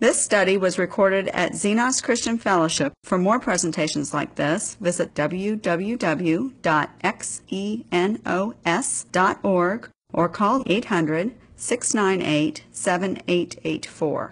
This study was recorded at Xenos Christian Fellowship. For more presentations like this, visit www.xenos.org or call 800-698-7884.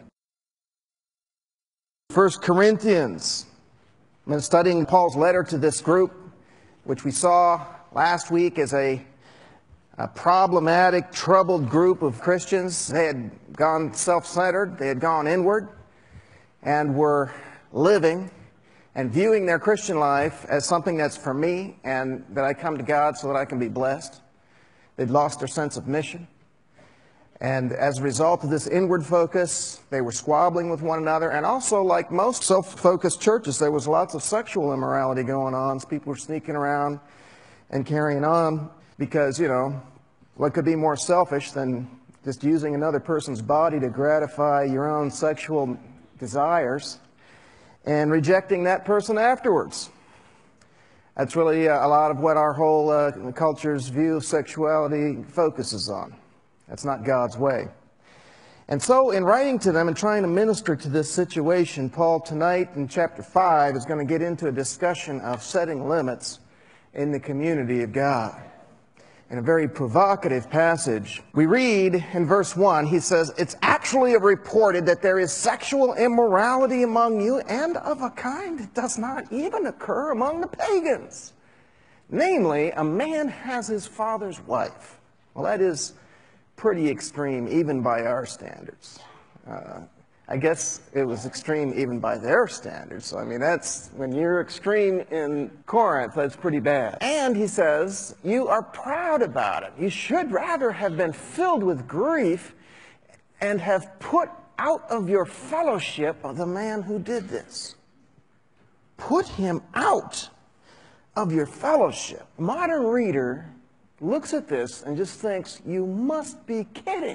1 Corinthians. I've been studying Paul's letter to this group, which we saw last week as a problematic, troubled group of Christians. They had gone self-centered, they had gone inward, and were living and viewing their Christian life as something that's for me and that I come to God so that I can be blessed. They'd lost their sense of mission. And as a result of this inward focus, they were squabbling with one another. And also, like most self-focused churches, there was lots of sexual immorality going on. People were sneaking around and carrying on because, what could be more selfish than just using another person's body to gratify your own sexual desires and rejecting that person afterwards? That's really a lot of what our whole culture's view of sexuality focuses on. That's not God's way. And so in writing to them and trying to minister to this situation, Paul tonight in chapter 5 is going to get into a discussion of setting limits in the community of God. In a very provocative passage, we read in verse 1, he says, "It's actually reported that there is sexual immorality among you, and of a kind that does not even occur among the pagans. Namely, a man has his father's wife." Well, that is pretty extreme even by our standards. I guess it was extreme even by their standards. So, that's, when you're extreme in Corinth, that's pretty bad. And he says, you are proud about it. You should rather have been filled with grief and have put out of your fellowship of the man who did this. Put him out of your fellowship. A modern reader looks at this and just thinks, you must be kidding.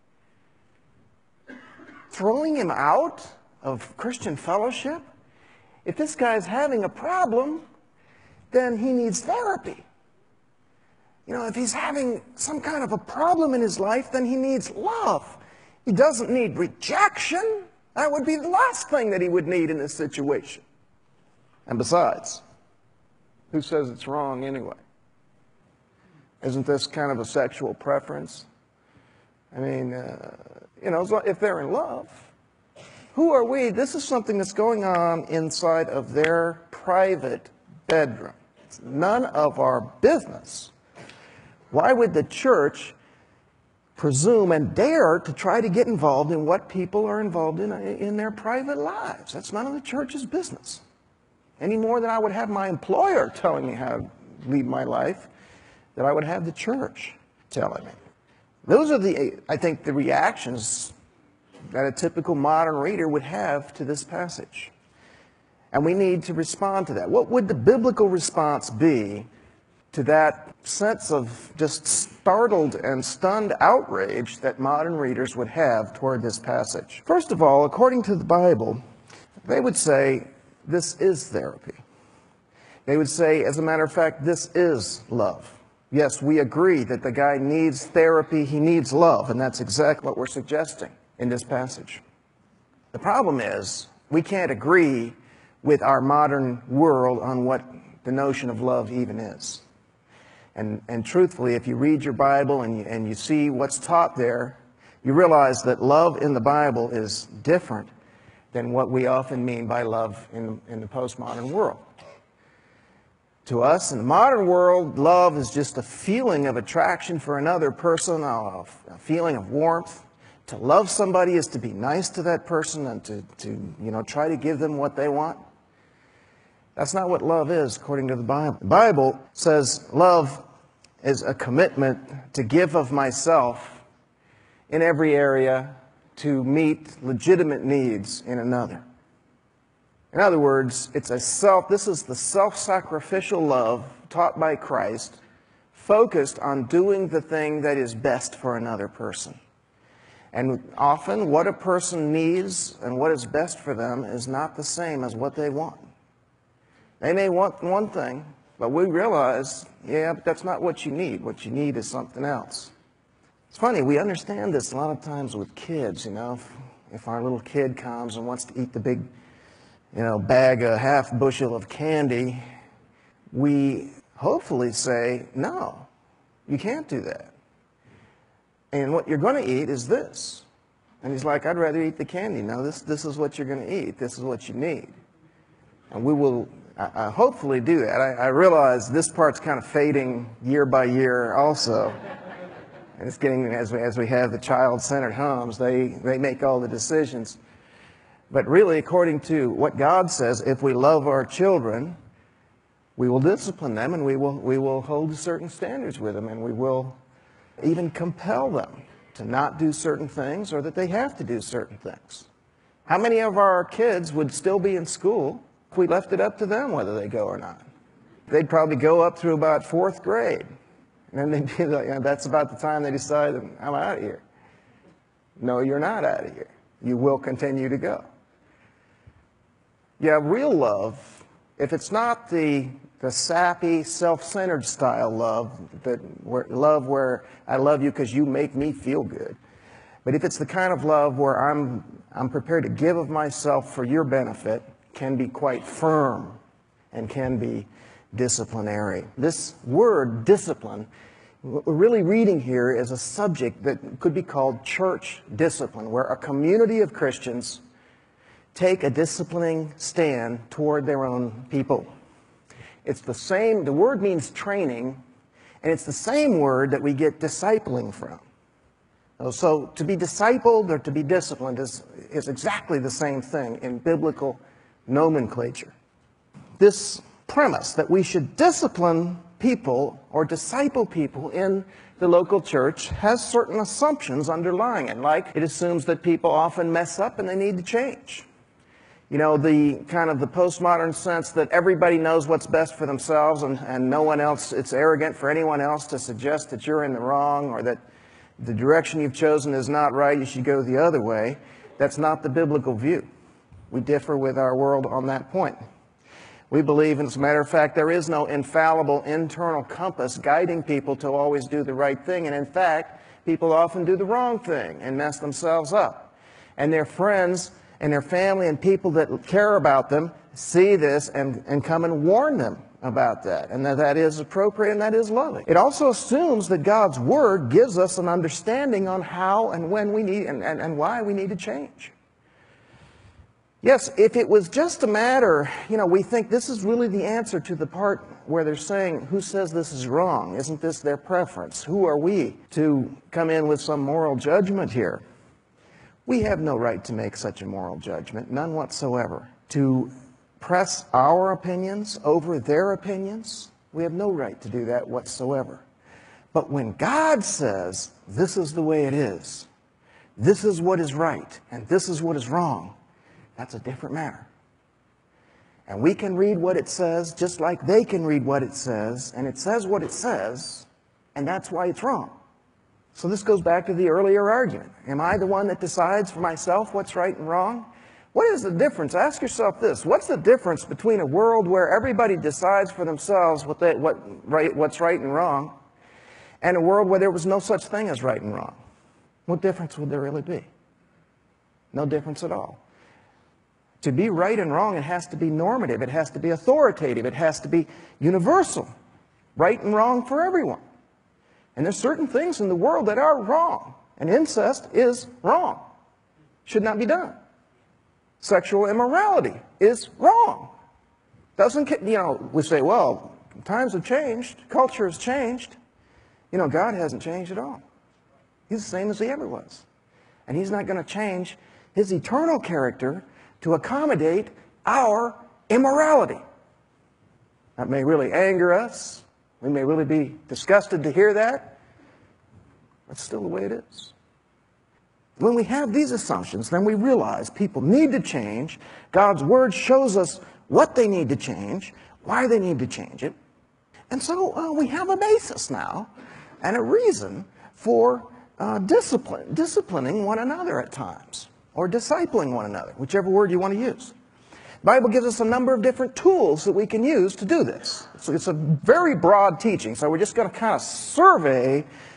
Throwing him out of Christian fellowship? If this guy's having a problem, then he needs therapy. If he's having some kind of a problem in his life, then he needs love. He doesn't need rejection. That would be the last thing that he would need in this situation. And besides, who says it's wrong anyway? Isn't this kind of a sexual preference? If they're in love, who are we? This is something that's going on inside of their private bedroom. It's none of our business. Why would the church presume and dare to try to get involved in what people are involved in their private lives? That's none of the church's business. Any more than I would have my employer telling me how to lead my life, that I would have the church telling me. Those are the reactions that a typical modern reader would have to this passage. And we need to respond to that. What would the biblical response be to that sense of just startled and stunned outrage that modern readers would have toward this passage? First of all, according to the Bible, they would say this is therapy. They would say, as a matter of fact, this is love. Yes, we agree that the guy needs therapy, he needs love, and that's exactly what we're suggesting in this passage. The problem is, we can't agree with our modern world on what the notion of love even is. And truthfully, if you read your Bible and you see what's taught there, you realize that love in the Bible is different than what we often mean by love in the postmodern world. To us, in the modern world, love is just a feeling of attraction for another person, a feeling of warmth. To love somebody is to be nice to that person and to try to give them what they want. That's not what love is, according to the Bible. The Bible says love is a commitment to give of myself in every area to meet legitimate needs in another. In other words, this is the self-sacrificial love taught by Christ, focused on doing the thing that is best for another person. And often what a person needs and what is best for them is not the same as what they want. They may want one thing, but we realize, but that's not what you need. What you need is something else. It's funny, we understand this a lot of times with kids, if our little kid comes and wants to eat the big, bag, a half bushel of candy, we hopefully say, no, you can't do that. And what you're going to eat is this. And he's like, I'd rather eat the candy. No, this is what you're going to eat. This is what you need. And we will hopefully do that. I realize this part's kind of fading year by year also. And it's getting, as we have the child-centered homes, they make all the decisions. But really, according to what God says, if we love our children, we will discipline them, and we will hold certain standards with them, and we will even compel them to not do certain things, or that they have to do certain things. How many of our kids would still be in school if we left it up to them whether they go or not? They'd probably go up through about 4th grade. And then they'd be like, that's about the time they decide, I'm out of here. No, you're not out of here. You will continue to go. Yeah, real love, if it's not the sappy, self-centered style love, where I love you because you make me feel good. But if it's the kind of love where I'm prepared to give of myself for your benefit, can be quite firm and can be disciplinary. This word, discipline, what we're really reading here is a subject that could be called church discipline, where a community of Christians take a disciplining stand toward their own people. It's the same, the word means training, and it's the same word that we get discipling from. So to be discipled or to be disciplined is exactly the same thing in biblical nomenclature. This premise that we should discipline people or disciple people in the local church has certain assumptions underlying it. Like, it assumes that people often mess up and they need to change. The kind of the postmodern sense that everybody knows what's best for themselves and no one else, it's arrogant for anyone else to suggest that you're in the wrong or that the direction you've chosen is not right, you should go the other way. That's not the biblical view. We differ with our world on that point. We believe, as a matter of fact, there is no infallible internal compass guiding people to always do the right thing. And in fact, people often do the wrong thing and mess themselves up. And their friends and their family and people that care about them see this and come and warn them about that. And that is appropriate and that is loving. It also assumes that God's Word gives us an understanding on how and when we need and why we need to change. Yes, if it was just a matter, we think this is really the answer to the part where they're saying, who says this is wrong? Isn't this their preference? Who are we to come in with some moral judgment here? We have no right to make such a moral judgment, none whatsoever. To press our opinions over their opinions, we have no right to do that whatsoever. But when God says, this is the way it is, this is what is right, and this is what is wrong, that's a different matter. And we can read what it says just like they can read what it says, and it says what it says, and that's why it's wrong. So this goes back to the earlier argument. Am I the one that decides for myself what's right and wrong? What is the difference? Ask yourself this. What's the difference between a world where everybody decides for themselves what's right and wrong, and a world where there was no such thing as right and wrong? What difference would there really be? No difference at all. To be right and wrong, it has to be normative. It has to be authoritative. It has to be universal. Right and wrong for everyone. And there's certain things in the world that are wrong. And incest is wrong. Should not be done. Sexual immorality is wrong. We say, well, times have changed. Culture has changed. God hasn't changed at all. He's the same as He ever was. And He's not going to change His eternal character to accommodate our immorality. That may really anger us. We may really be disgusted to hear that. That's still the way it is. When we have these assumptions, then we realize people need to change. God's Word shows us what they need to change, why they need to change it. And so we have a basis now and a reason for disciplining one another at times, or discipling one another, whichever word you want to use. The Bible gives us a number of different tools that we can use to do this. So it's a very broad teaching, so we're just going to kind of survey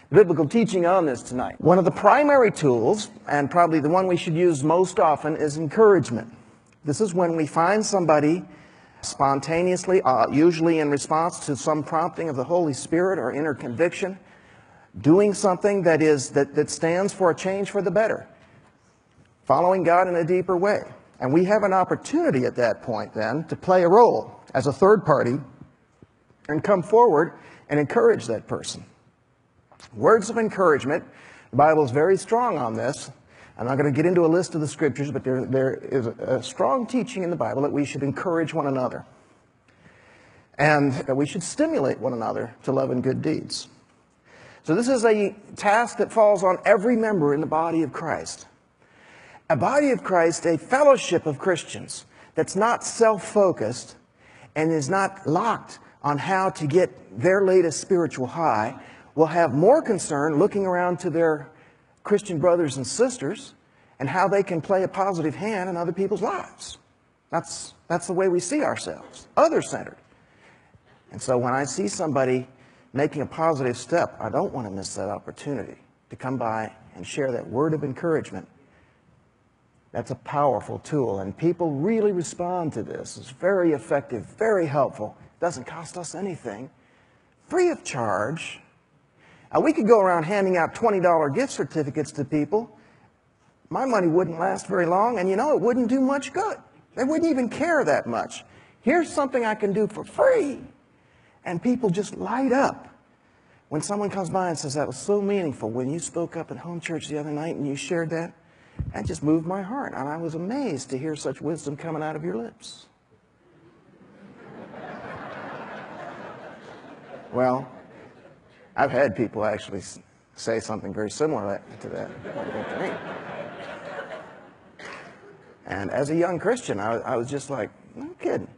biblical teaching on this tonight. One of the primary tools, and probably the one we should use most often, is encouragement. This is when we find somebody spontaneously, usually in response to some prompting of the Holy Spirit or inner conviction, doing something that stands for a change for the better, following God in a deeper way. And we have an opportunity at that point then to play a role as a third party and come forward and encourage that person. Words of encouragement, the Bible is very strong on this. I'm not going to get into a list of the scriptures, but there is a strong teaching in the Bible that we should encourage one another. And that we should stimulate one another to love and good deeds. So this is a task that falls on every member in the body of Christ. A body of Christ, a fellowship of Christians that's not self-focused and is not locked on how to get their latest spiritual high, will have more concern looking around to their Christian brothers and sisters and how they can play a positive hand in other people's lives. That's the way we see ourselves, other-centered. And so when I see somebody making a positive step, I don't want to miss that opportunity to come by and share that word of encouragement. That's a powerful tool, and people really respond to this. It's very effective, very helpful. It doesn't cost us anything. Free of charge. We could go around handing out $20 gift certificates to people. My money wouldn't last very long, and it wouldn't do much good. They wouldn't even care that much. Here's something I can do for free. And people just light up. When someone comes by and says, that was so meaningful when you spoke up at home church the other night and you shared that, that just moved my heart. And I was amazed to hear such wisdom coming out of your lips. Well, I've had people actually say something very similar to that to me. And as a young Christian, I was just like, no kidding.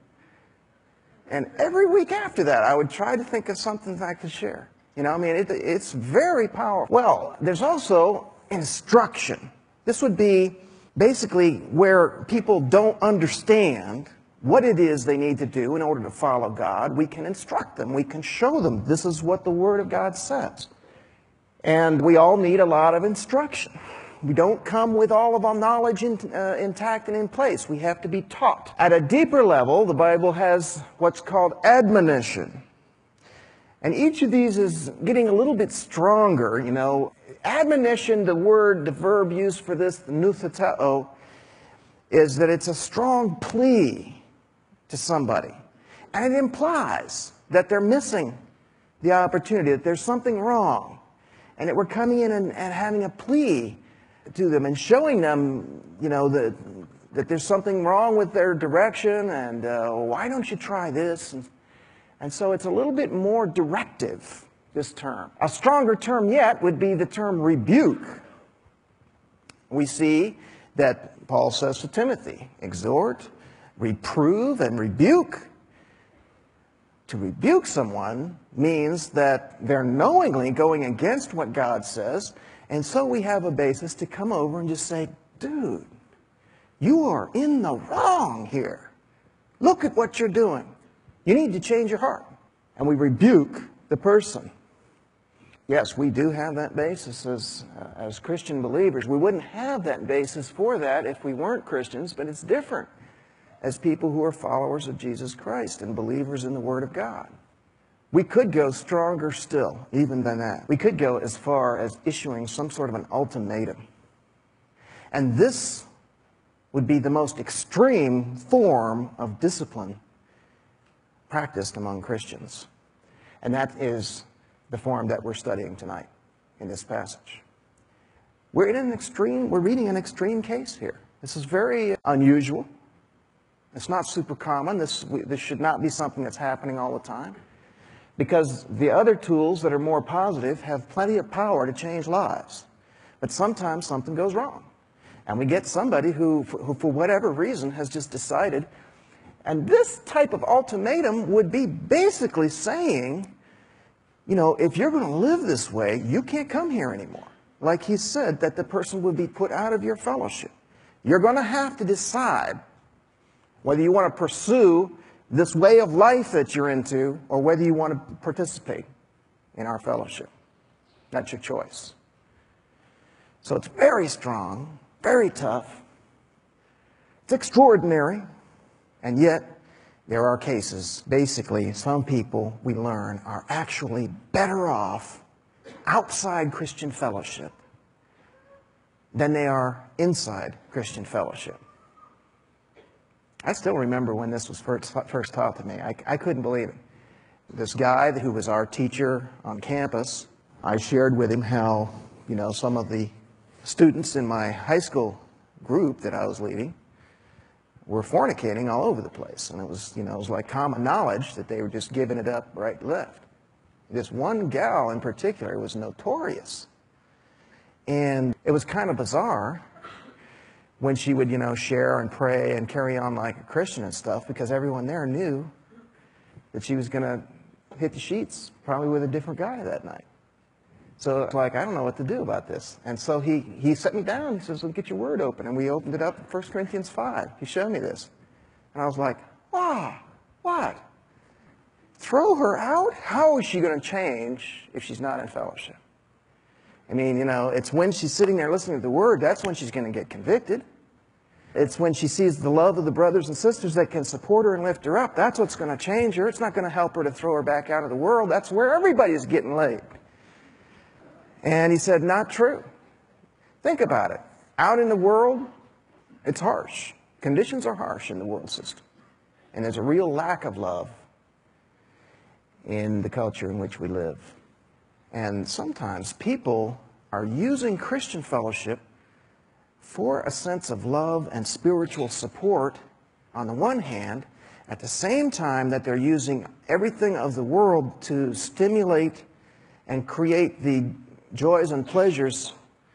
And every week after that, I would try to think of something that I could share. It's very powerful. Well, there's also instruction. This would be basically where people don't understand what it is they need to do in order to follow God. We can instruct them. We can show them this is what the Word of God says. And we all need a lot of instruction. We don't come with all of our knowledge intact and in place. We have to be taught. At a deeper level, the Bible has what's called admonition. And each of these is getting a little bit stronger, Admonition, the verb used for this, the nutheteo, is that it's a strong plea to somebody. And it implies that they're missing the opportunity, that there's something wrong. And that we're coming in and having a plea to them and showing them, that there's something wrong with their direction and why don't you try this? And so it's a little bit more directive, this term. A stronger term yet would be the term rebuke. We see that Paul says to Timothy, exhort, reprove, and rebuke. To rebuke someone means that they're knowingly going against what God says, and so we have a basis to come over and just say, dude, you are in the wrong here. Look at what you're doing. You need to change your heart. And we rebuke the person. Yes, we do have that basis as Christian believers. We wouldn't have that basis for that if we weren't Christians, but it's different as people who are followers of Jesus Christ and believers in the Word of God. We could go stronger still, even than that. We could go as far as issuing some sort of an ultimatum. And this would be the most extreme form of discipline practiced among Christians. And that is the form that we're studying tonight in this passage. We're reading an extreme case here. This is very unusual. It's not super common. This should not be something that's happening all the time. Because the other tools that are more positive have plenty of power to change lives. But sometimes something goes wrong. And we get somebody who for whatever reason, has just decided. And this type of ultimatum would be basically saying, if you're going to live this way, you can't come here anymore. Like he said, that the person would be put out of your fellowship. You're going to have to decide whether you want to pursue this way of life that you're into or whether you want to participate in our fellowship. That's your choice. So it's very strong, very tough. It's extraordinary. And yet, there are cases, basically, some people, we learn, are actually better off outside Christian fellowship than they are inside Christian fellowship. I still remember when this was first taught to me. I couldn't believe it. This guy who was our teacher on campus, I shared with him how, some of the students in my high school group that I was leading were fornicating all over the place. And it was like common knowledge that they were just giving it up right and left. This one gal in particular was notorious. And it was kind of bizarre when she would, share and pray and carry on like a Christian and stuff, because everyone there knew that she was going to hit the sheets, probably with a different guy that night. So it's like, I don't know what to do about this. And so he set me down. He says, well, get your word open. And we opened it up in 1 Corinthians 5. He showed me this. And I was like, wow, what? Throw her out? How is she going to change if she's not in fellowship? I mean, it's when she's sitting there listening to the Word, that's when she's going to get convicted. It's when she sees the love of the brothers and sisters that can support her and lift her up. That's what's going to change her. It's not going to help her to throw her back out of the world. That's where everybody's getting laid. And he said, not true. Think about it. Out in the world, it's harsh. Conditions are harsh in the world system. And there's a real lack of love in the culture in which we live. And sometimes people are using Christian fellowship for a sense of love and spiritual support on the one hand, at the same time that they're using everything of the world to stimulate and create the joys and pleasures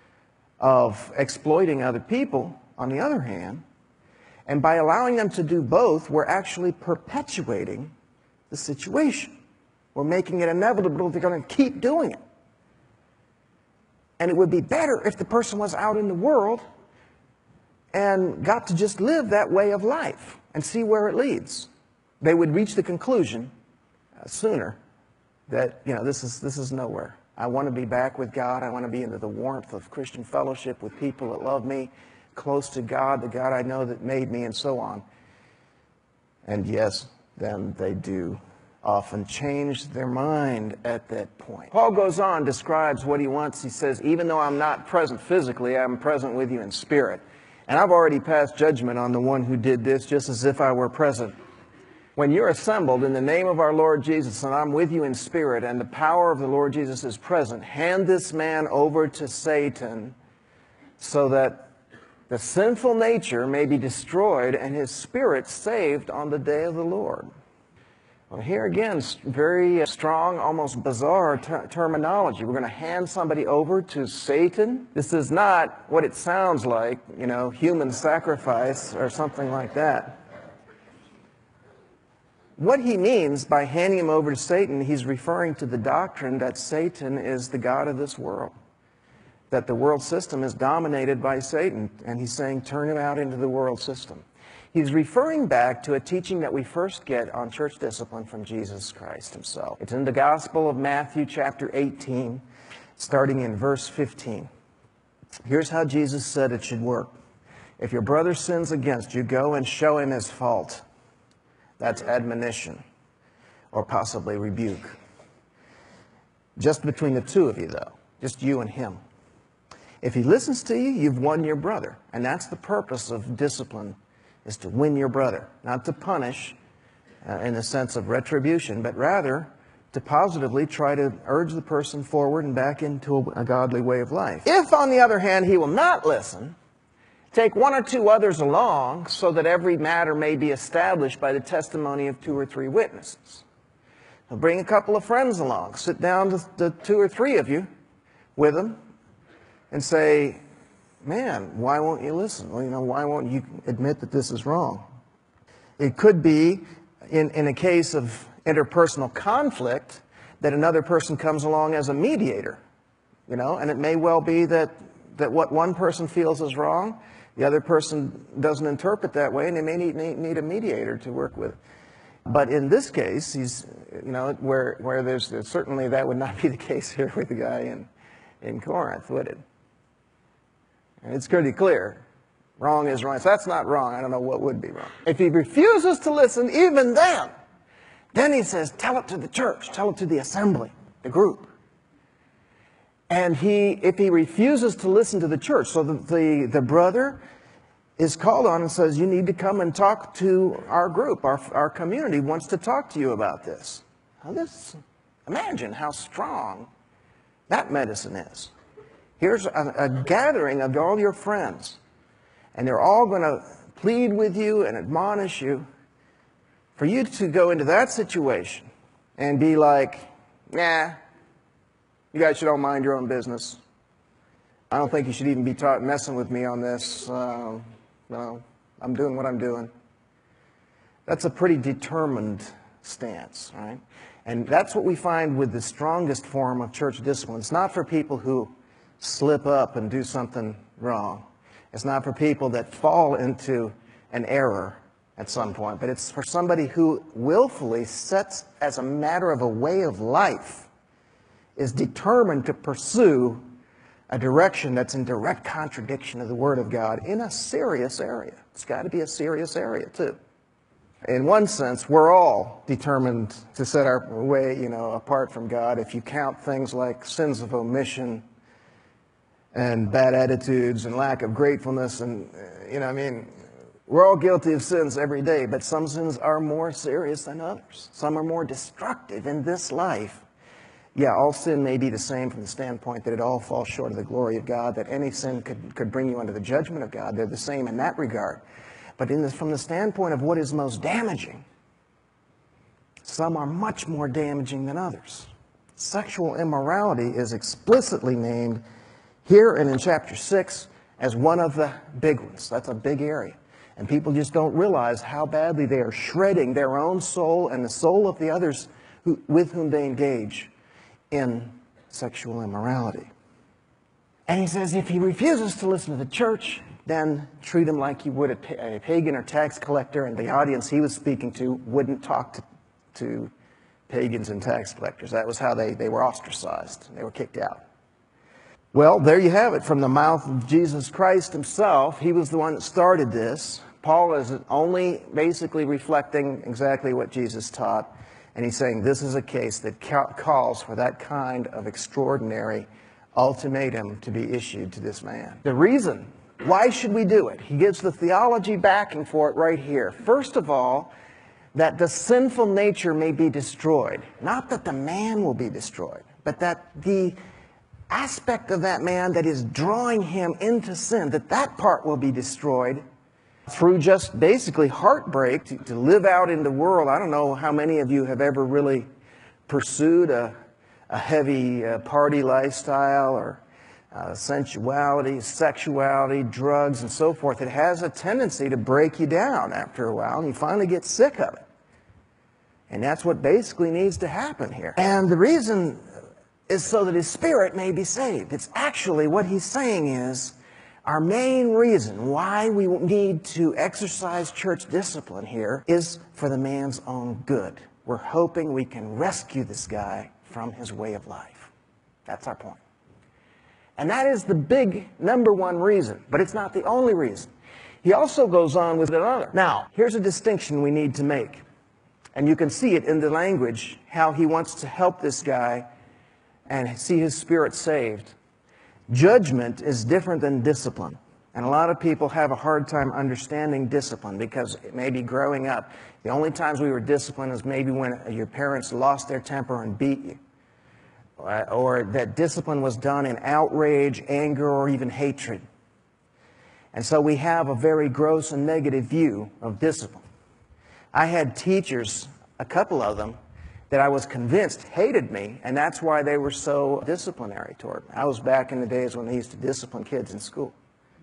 of exploiting other people on the other hand. And by allowing them to do both, we're actually perpetuating the situation. We're making it inevitable they're going to keep doing it. And it would be better if the person was out in the world and got to just live that way of life and see where it leads. They would reach the conclusion sooner that, this is nowhere. I want to be back with God. I want to be into the warmth of Christian fellowship with people that love me, close to God, the God I know that made me, and so on. And yes, then they do often change their mind at that point. Paul goes on, describes what he wants. He says, even though I'm not present physically, I'm present with you in spirit. And I've already passed judgment on the one who did this, just as if I were present. When you're assembled in the name of our Lord Jesus, and I'm with you in spirit, and the power of the Lord Jesus is present, hand this man over to Satan so that the sinful nature may be destroyed and his spirit saved on the day of the Lord. Well, here again, very strong, almost bizarre terminology. We're going to hand somebody over to Satan. This is not what it sounds like, human sacrifice or something like that. What he means by handing him over to Satan, he's referring to the doctrine that Satan is the god of this world, that the world system is dominated by Satan, and he's saying, turn him out into the world system. He's referring back to a teaching that we first get on church discipline from Jesus Christ himself. It's in the Gospel of Matthew, chapter 18, starting in verse 15. Here's how Jesus said it should work. If your brother sins against you, go and show him his fault. That's admonition, or possibly rebuke. Just between the two of you, though. Just you and him. If he listens to you, you've won your brother. And that's the purpose of discipline, is to win your brother. Not to punish in the sense of retribution, but rather to positively try to urge the person forward and back into a godly way of life. If, on the other hand, he will not listen, take one or two others along so that every matter may be established by the testimony of 2 or 3 witnesses. Now bring a couple of friends along. Sit down the 2 or 3 of you with them and say, man, why won't you listen? Well, why won't you admit that this is wrong? It could be, in a case of interpersonal conflict, that another person comes along as a mediator. And it may well be that what one person feels is wrong, the other person doesn't interpret that way, and they may need a mediator to work with. But in this case, he's, where there's certainly that would not be the case here with the guy in Corinth, would it? And it's pretty clear. Wrong is wrong. If that's not wrong, I don't know what would be wrong. If he refuses to listen, even then he says, tell it to the church, tell it to the assembly, the group. And if he refuses to listen to the church, so the brother is called on and says, you need to come and talk to our group, our community wants to talk to you about this. Now imagine how strong that medicine is. Here's a gathering of all your friends, and they're all going to plead with you and admonish you. For you to go into that situation and be like, nah, you guys should all mind your own business. I don't think you should even be messing with me on this. No, I'm doing what I'm doing. That's a pretty determined stance, right? And that's what we find with the strongest form of church discipline. It's not for people who slip up and do something wrong. It's not for people that fall into an error at some point, but it's for somebody who willfully sets as a matter of a way of life, is determined to pursue a direction that's in direct contradiction of the Word of God in a serious area. It's got to be a serious area, too. In one sense, we're all determined to set our way, apart from God. If you count things like sins of omission and bad attitudes and lack of gratefulness and, we're all guilty of sins every day, but some sins are more serious than others. Some are more destructive in this life. Yeah, all sin may be the same from the standpoint that it all falls short of the glory of God, that any sin could bring you under the judgment of God. They're the same in that regard. But from the standpoint of what is most damaging, some are much more damaging than others. Sexual immorality is explicitly named here and in chapter 6 as one of the big ones. That's a big area. And people just don't realize how badly they are shredding their own soul and the soul of the others with whom they engage in sexual immorality. And he says if he refuses to listen to the church, then treat him like you would a pagan or tax collector, and the audience he was speaking to wouldn't talk to pagans and tax collectors. That was how they were ostracized. They were kicked out. Well, there you have it from the mouth of Jesus Christ himself. He was the one that started this. Paul is only basically reflecting exactly what Jesus taught. And he's saying this is a case that calls for that kind of extraordinary ultimatum to be issued to this man. The reason, why should we do it? He gives the theology backing for it right here. First of all, that the sinful nature may be destroyed. Not that the man will be destroyed, but that the aspect of that man that is drawing him into sin, that part will be destroyed through just basically heartbreak to live out in the world. I don't know how many of you have ever really pursued a heavy party lifestyle or sensuality, sexuality, drugs, and so forth. It has a tendency to break you down after a while, and you finally get sick of it. And that's what basically needs to happen here. And the reason is so that his spirit may be saved. It's actually what he's saying is our main reason why we need to exercise church discipline here is for the man's own good. We're hoping we can rescue this guy from his way of life. That's our point. And that is the big number one reason, but it's not the only reason. He also goes on with another. Now, here's a distinction we need to make. And you can see it in the language, how he wants to help this guy and see his spirit saved. Judgment is different than discipline. And a lot of people have a hard time understanding discipline because maybe growing up, the only times we were disciplined is maybe when your parents lost their temper and beat you. Or that discipline was done in outrage, anger, or even hatred. And so we have a very gross and negative view of discipline. I had teachers, a couple of them, that I was convinced hated me, and that's why they were so disciplinary toward me. I was back in the days when they used to discipline kids in school.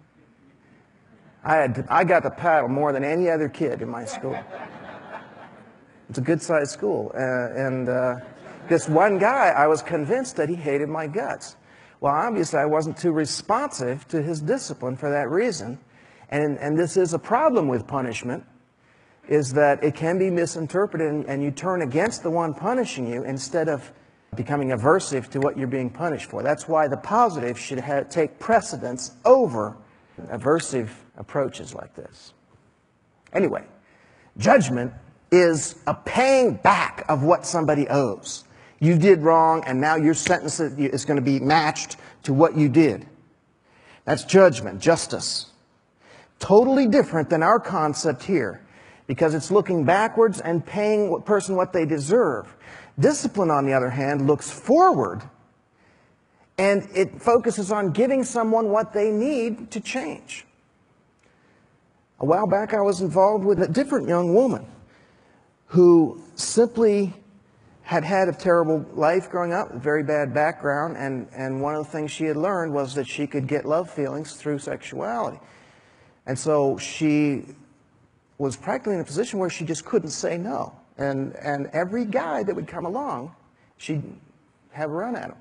I got the paddle more than any other kid in my school. It's a good-sized school. This one guy, I was convinced that he hated my guts. Well, obviously, I wasn't too responsive to his discipline for that reason. And this is a problem with punishment, is that it can be misinterpreted and you turn against the one punishing you instead of becoming aversive to what you're being punished for. That's why the positive should take precedence over aversive approaches like this. Anyway, judgment is a paying back of what somebody owes. You did wrong, and now your sentence is going to be matched to what you did. That's judgment, justice. Totally different than our concept here, because it's looking backwards and paying a person what they deserve. Discipline, on the other hand, looks forward, and it focuses on giving someone what they need to change. A while back, I was involved with a different young woman who simply had had a terrible life growing up, a very bad background, and one of the things she had learned was that she could get love feelings through sexuality. And so she was practically in a position where she just couldn't say no. And every guy that would come along, she'd have a run at him.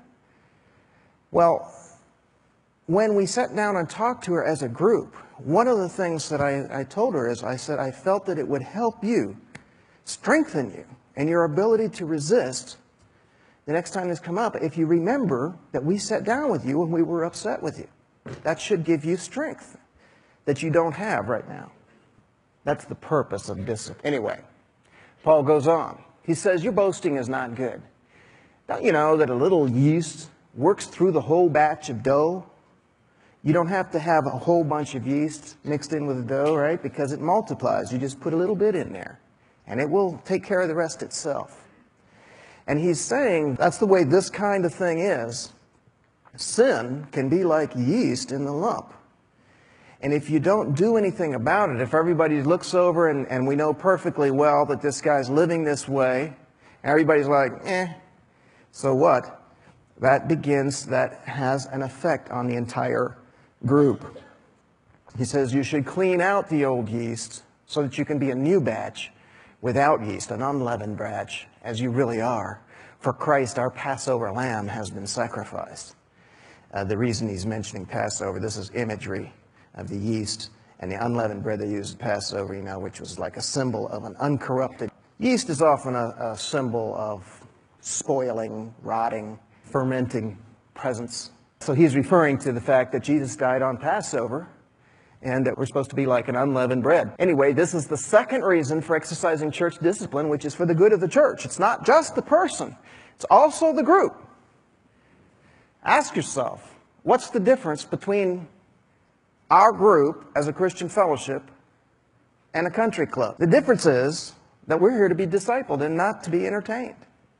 Well, when we sat down and talked to her as a group, one of the things that I told her is, I said, I felt that it would help you, strengthen you, and your ability to resist the next time this come up, if you remember that we sat down with you when we were upset with you. That should give you strength that you don't have right now. That's the purpose of discipline. Anyway, Paul goes on. He says, your boasting is not good. Don't you know that a little yeast works through the whole batch of dough? You don't have to have a whole bunch of yeast mixed in with the dough, right? Because it multiplies. You just put a little bit in there, and it will take care of the rest itself. And he's saying that's the way this kind of thing is. Sin can be like yeast in the lump. And if you don't do anything about it, if everybody looks over and we know perfectly well that this guy's living this way, everybody's like, so what? That has an effect on the entire group. He says you should clean out the old yeast so that you can be a new batch without yeast, an unleavened batch, as you really are. For Christ, our Passover lamb, has been sacrificed. The reason he's mentioning Passover, this is imagery of the yeast and the unleavened bread they used at Passover, which was like a symbol of an uncorrupted. Yeast is often a symbol of spoiling, rotting, fermenting presence. So he's referring to the fact that Jesus died on Passover and that we're supposed to be like an unleavened bread. Anyway, this is the second reason for exercising church discipline, which is for the good of the church. It's not just the person, it's also the group. Ask yourself, what's the difference between our group as a Christian fellowship and a country club? The difference is that we're here to be discipled and not to be entertained.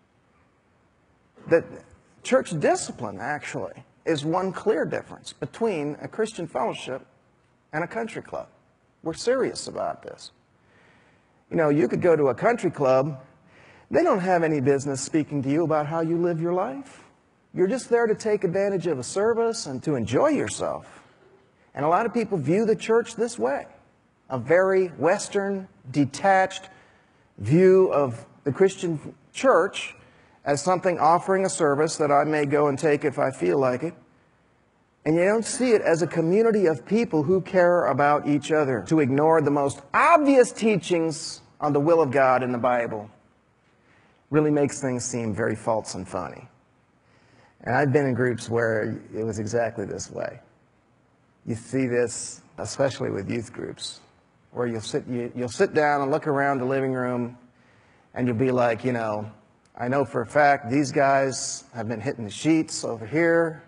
That church discipline, actually, is one clear difference between a Christian fellowship and a country club. We're serious about this. You could go to a country club. They don't have any business speaking to you about how you live your life. You're just there to take advantage of a service and to enjoy yourself. And a lot of people view the church this way, a very Western, detached view of the Christian church as something offering a service that I may go and take if I feel like it. And you don't see it as a community of people who care about each other. To ignore the most obvious teachings on the will of God in the Bible really makes things seem very false and funny. And I've been in groups where it was exactly this way. You see this, especially with youth groups, where you'll sit down and look around the living room, and you'll be like, I know for a fact these guys have been hitting the sheets over here.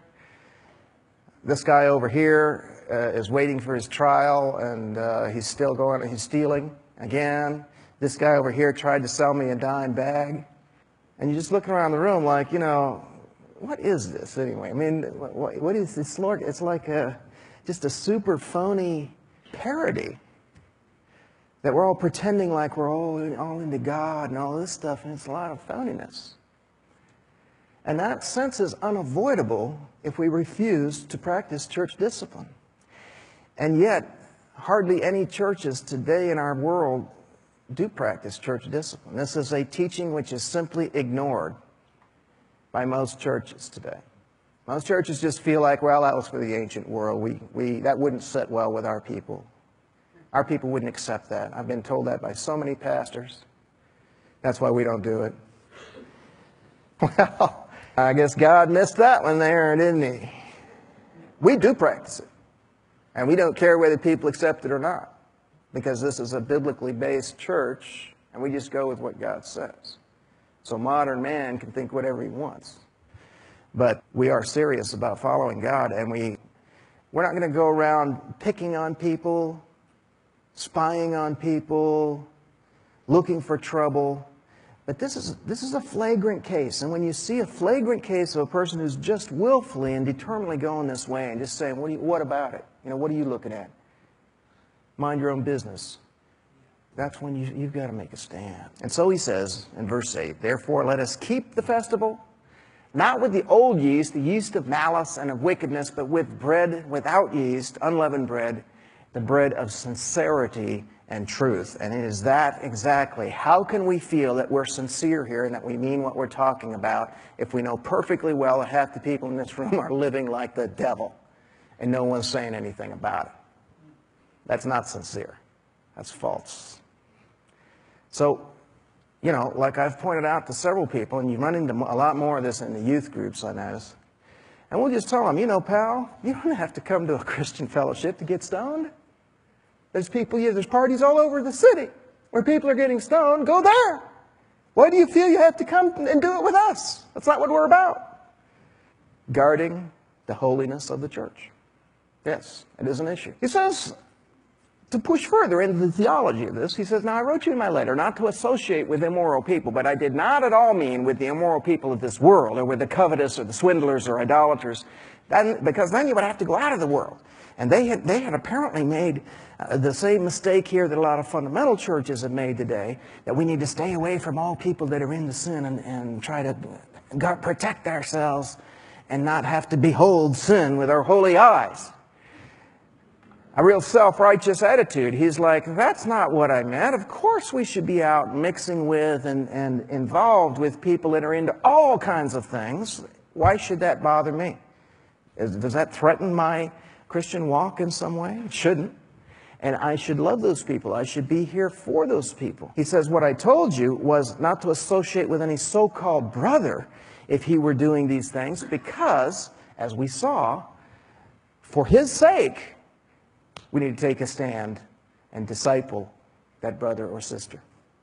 This guy over here is waiting for his trial, and he's still going, he's stealing again. This guy over here tried to sell me a dime bag. And you're just looking around the room like, what is this anyway? I mean, what is this, Lord? It's like just a super phony parody that we're all pretending like we're all into God and all this stuff, and it's a lot of phoniness. And that sense is unavoidable if we refuse to practice church discipline. And yet, hardly any churches today in our world do practice church discipline. This is a teaching which is simply ignored by most churches today. Most churches just feel like, well, that was for the ancient world. That wouldn't sit well with our people. Our people wouldn't accept that. I've been told that by so many pastors. That's why we don't do it. Well, I guess God missed that one there, didn't he? We do practice it. And we don't care whether people accept it or not, because this is a biblically based church, and we just go with what God says. So modern man can think whatever he wants. But we are serious about following God, and we're not going to go around picking on people, spying on people, looking for trouble. But this is a flagrant case. And when you see a flagrant case of a person who's just willfully and determinedly going this way and just saying, what about it? What are you looking at? Mind your own business. That's when you've got to make a stand. And so he says in verse 8, therefore let us keep the festival, not with the old yeast, the yeast of malice and of wickedness, but with bread without yeast, unleavened bread, the bread of sincerity and truth. And it is that exactly. How can we feel that we're sincere here and that we mean what we're talking about if we know perfectly well that half the people in this room are living like the devil and no one's saying anything about it? That's not sincere. That's false. So, like I've pointed out to several people, and you run into a lot more of this in the youth groups, I notice, and we'll just tell them, pal, you don't have to come to a Christian fellowship to get stoned. There's parties all over the city where people are getting stoned. Go there. Why do you feel you have to come and do it with us? That's not what we're about. Guarding the holiness of the church. Yes, it is an issue. He says, to push further into the theology of this, he says, now I wrote you in my letter not to associate with immoral people, but I did not at all mean with the immoral people of this world, or with the covetous, or the swindlers, or idolaters, because then you would have to go out of the world. And they had apparently made the same mistake here that a lot of fundamental churches have made today, that we need to stay away from all people that are into sin and try to protect ourselves and not have to behold sin with our holy eyes. A real self-righteous attitude. He's like, that's not what I meant. Of course we should be out mixing with and involved with people that are into all kinds of things. Why should that bother me? Does that threaten my Christian walk in some way? It shouldn't. And I should love those people. I should be here for those people. He says, what I told you was not to associate with any so-called brother if he were doing these things, because, as we saw, for his sake, we need to take a stand and disciple that brother or sister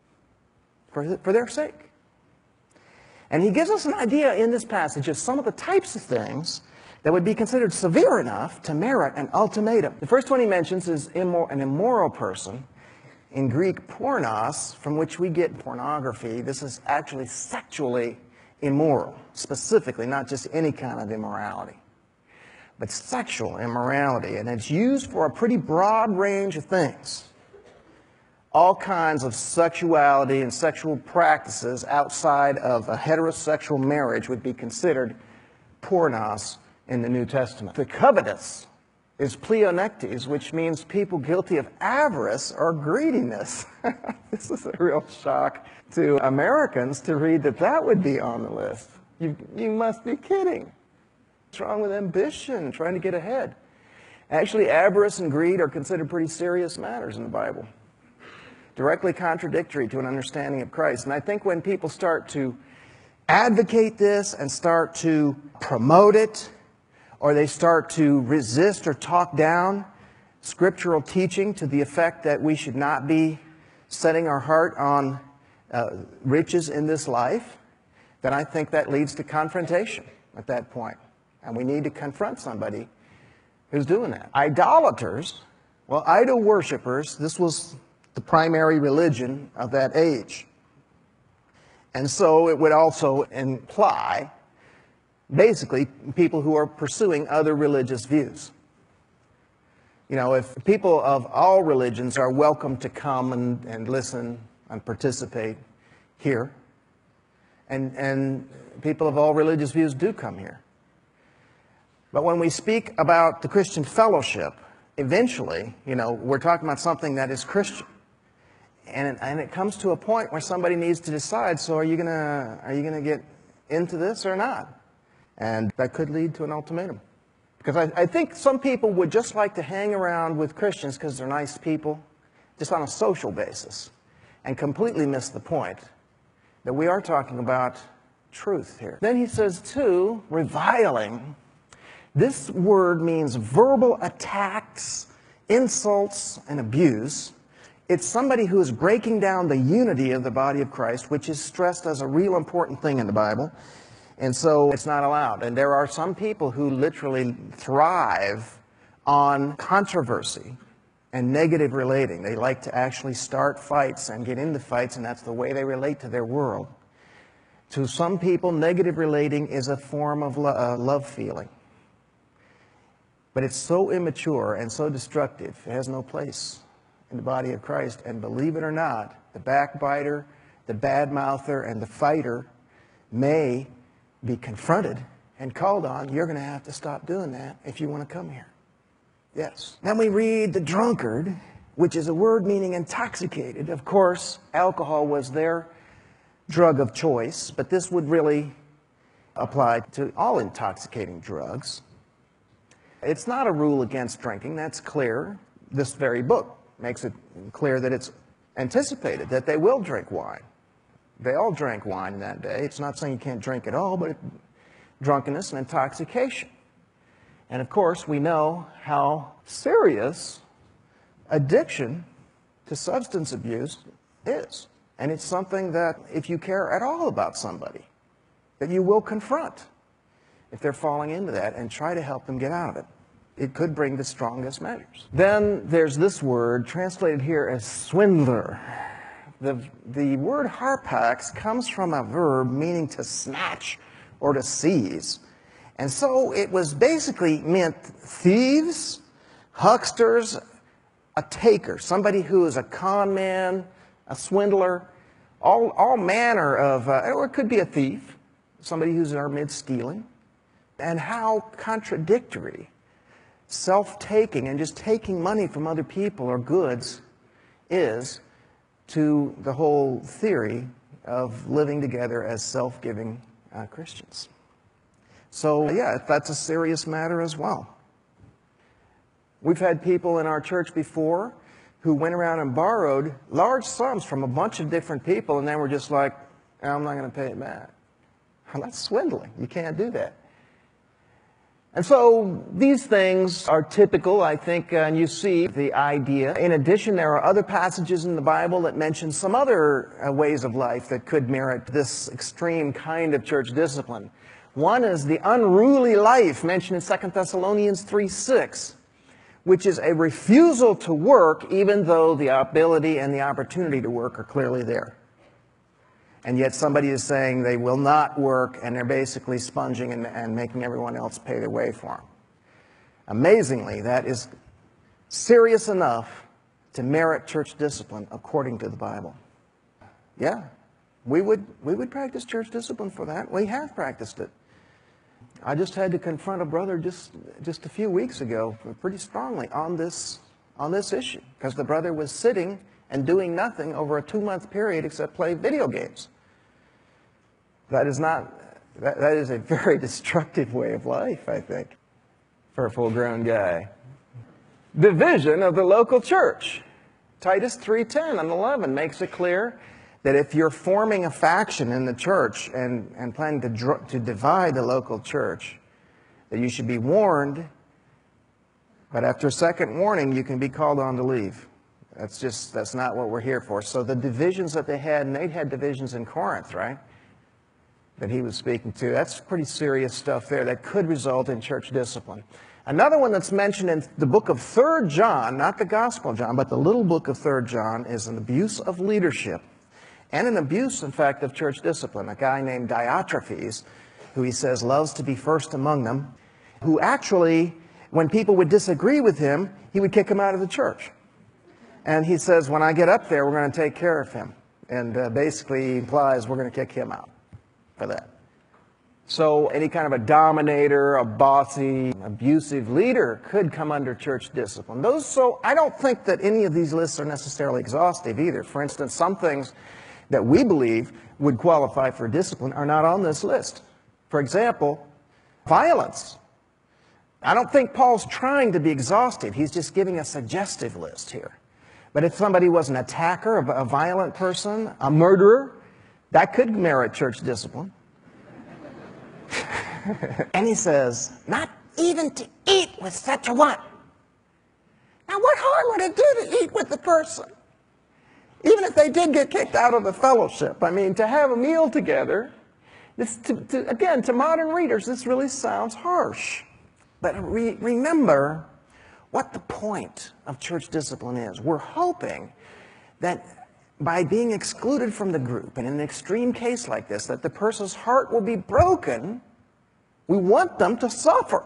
for their sake. And he gives us an idea in this passage of some of the types of things that would be considered severe enough to merit an ultimatum. The first one he mentions is an immoral person. In Greek, pornos, from which we get pornography. This is actually sexually immoral, specifically, not just any kind of immorality, but sexual immorality. And it's used for a pretty broad range of things. All kinds of sexuality and sexual practices outside of a heterosexual marriage would be considered pornos in the New Testament. The covetous is pleonectes, which means people guilty of avarice or greediness. This is a real shock to Americans to read that would be on the list. You must be kidding. What's wrong with ambition, trying to get ahead? Actually, avarice and greed are considered pretty serious matters in the Bible. Directly contradictory to an understanding of Christ. And I think when people start to advocate this and start to promote it, or they start to resist or talk down scriptural teaching to the effect that we should not be setting our heart on riches in this life, then I think that leads to confrontation at that point. And we need to confront somebody who's doing that. Idolaters, well, idol worshipers, this was the primary religion of that age. And so it would also imply basically people who are pursuing other religious views. If people of all religions are welcome to come and listen and participate here, and people of all religious views do come here. But when we speak about the Christian fellowship, eventually, we're talking about something that is Christian. And it comes to a point where somebody needs to decide, so are you gonna get into this or not? And that could lead to an ultimatum. Because I think some people would just like to hang around with Christians because they're nice people, just on a social basis, and completely miss the point that we are talking about truth here. Then he says, too, reviling. This word means verbal attacks, insults, and abuse. It's somebody who is breaking down the unity of the body of Christ, which is stressed as a real important thing in the Bible. And so it's not allowed. And there are some people who literally thrive on controversy and negative relating. They like to actually start fights and get into fights, and that's the way they relate to their world. To some people, negative relating is a form of love feeling. But it's so immature and so destructive, it has no place in the body of Christ. And believe it or not, the backbiter, the badmouther, and the fighter may be confronted and called on. You're going to have to stop doing that if you want to come here. Yes. Then we read the drunkard, which is a word meaning intoxicated. Of course, alcohol was their drug of choice, but this would really apply to all intoxicating drugs. It's not a rule against drinking, that's clear. This very book makes it clear that it's anticipated that they will drink wine. They all drank wine in that day. It's not saying you can't drink at all, but drunkenness and intoxication. And of course, we know how serious addiction to substance abuse is. And it's something that, if you care at all about somebody, that you will confront if they're falling into that and try to help them get out of it. It could bring the strongest measures. Then there's this word translated here as swindler. The word harpax comes from a verb meaning to snatch or to seize. And so it was basically meant thieves, hucksters, a taker, somebody who is a con man, a swindler, all manner of, or it could be a thief, somebody who's in our midst stealing. And how contradictory self-taking and just taking money from other people or goods is to the whole theory of living together as self-giving Christians. So, yeah, that's a serious matter as well. We've had people in our church before who went around and borrowed large sums from a bunch of different people, and then were just like, I'm not going to pay it back. Well, that's swindling. You can't do that. And so these things are typical, I think, and you see the idea. In addition, there are other passages in the Bible that mention some other ways of life that could merit this extreme kind of church discipline. One is the unruly life mentioned in 2 Thessalonians 3:6, which is a refusal to work even though the ability and the opportunity to work are clearly there. And yet somebody is saying they will not work, and they're basically sponging and making everyone else pay their way for them. Amazingly, that is serious enough to merit church discipline according to the Bible. Yeah, we would practice church discipline for that. We have practiced it. I just had to confront a brother just a few weeks ago pretty strongly on this issue, because the brother was sitting and doing nothing over a 2-month period except play video games. That is a very destructive way of life, I think, for a full-grown guy. Division of the local church. Titus 3:10 and 11 makes it clear that if you're forming a faction in the church and planning to divide the local church, that you should be warned, but after a second warning, you can be called on to leave. That's not what we're here for. So the divisions that they had, and they'd had divisions in Corinth, right, that he was speaking to, that's pretty serious stuff there that could result in church discipline. Another one that's mentioned in the book of 3 John, not the Gospel of John, but the little book of 3 John, is an abuse of leadership and an abuse, in fact, of church discipline. A guy named Diotrephes, who he says loves to be first among them, who actually, when people would disagree with him, he would kick them out of the church. And he says, when I get up there, we're going to take care of him. And basically implies we're going to kick him out for that. So any kind of a dominator, a bossy, abusive leader could come under church discipline. So I don't think that any of these lists are necessarily exhaustive either. For instance, some things that we believe would qualify for discipline are not on this list. For example, violence. I don't think Paul's trying to be exhaustive. He's just giving a suggestive list here. But if somebody was an attacker, a violent person, a murderer, that could merit church discipline. And he says, not even to eat with such a one. Now, what harm would it do to eat with the person? Even if they did get kicked out of the fellowship. I mean, to have a meal together, again, to modern readers, this really sounds harsh. But remember what the point of church discipline is. We're hoping that by being excluded from the group, and in an extreme case like this, that the person's heart will be broken. We want them to suffer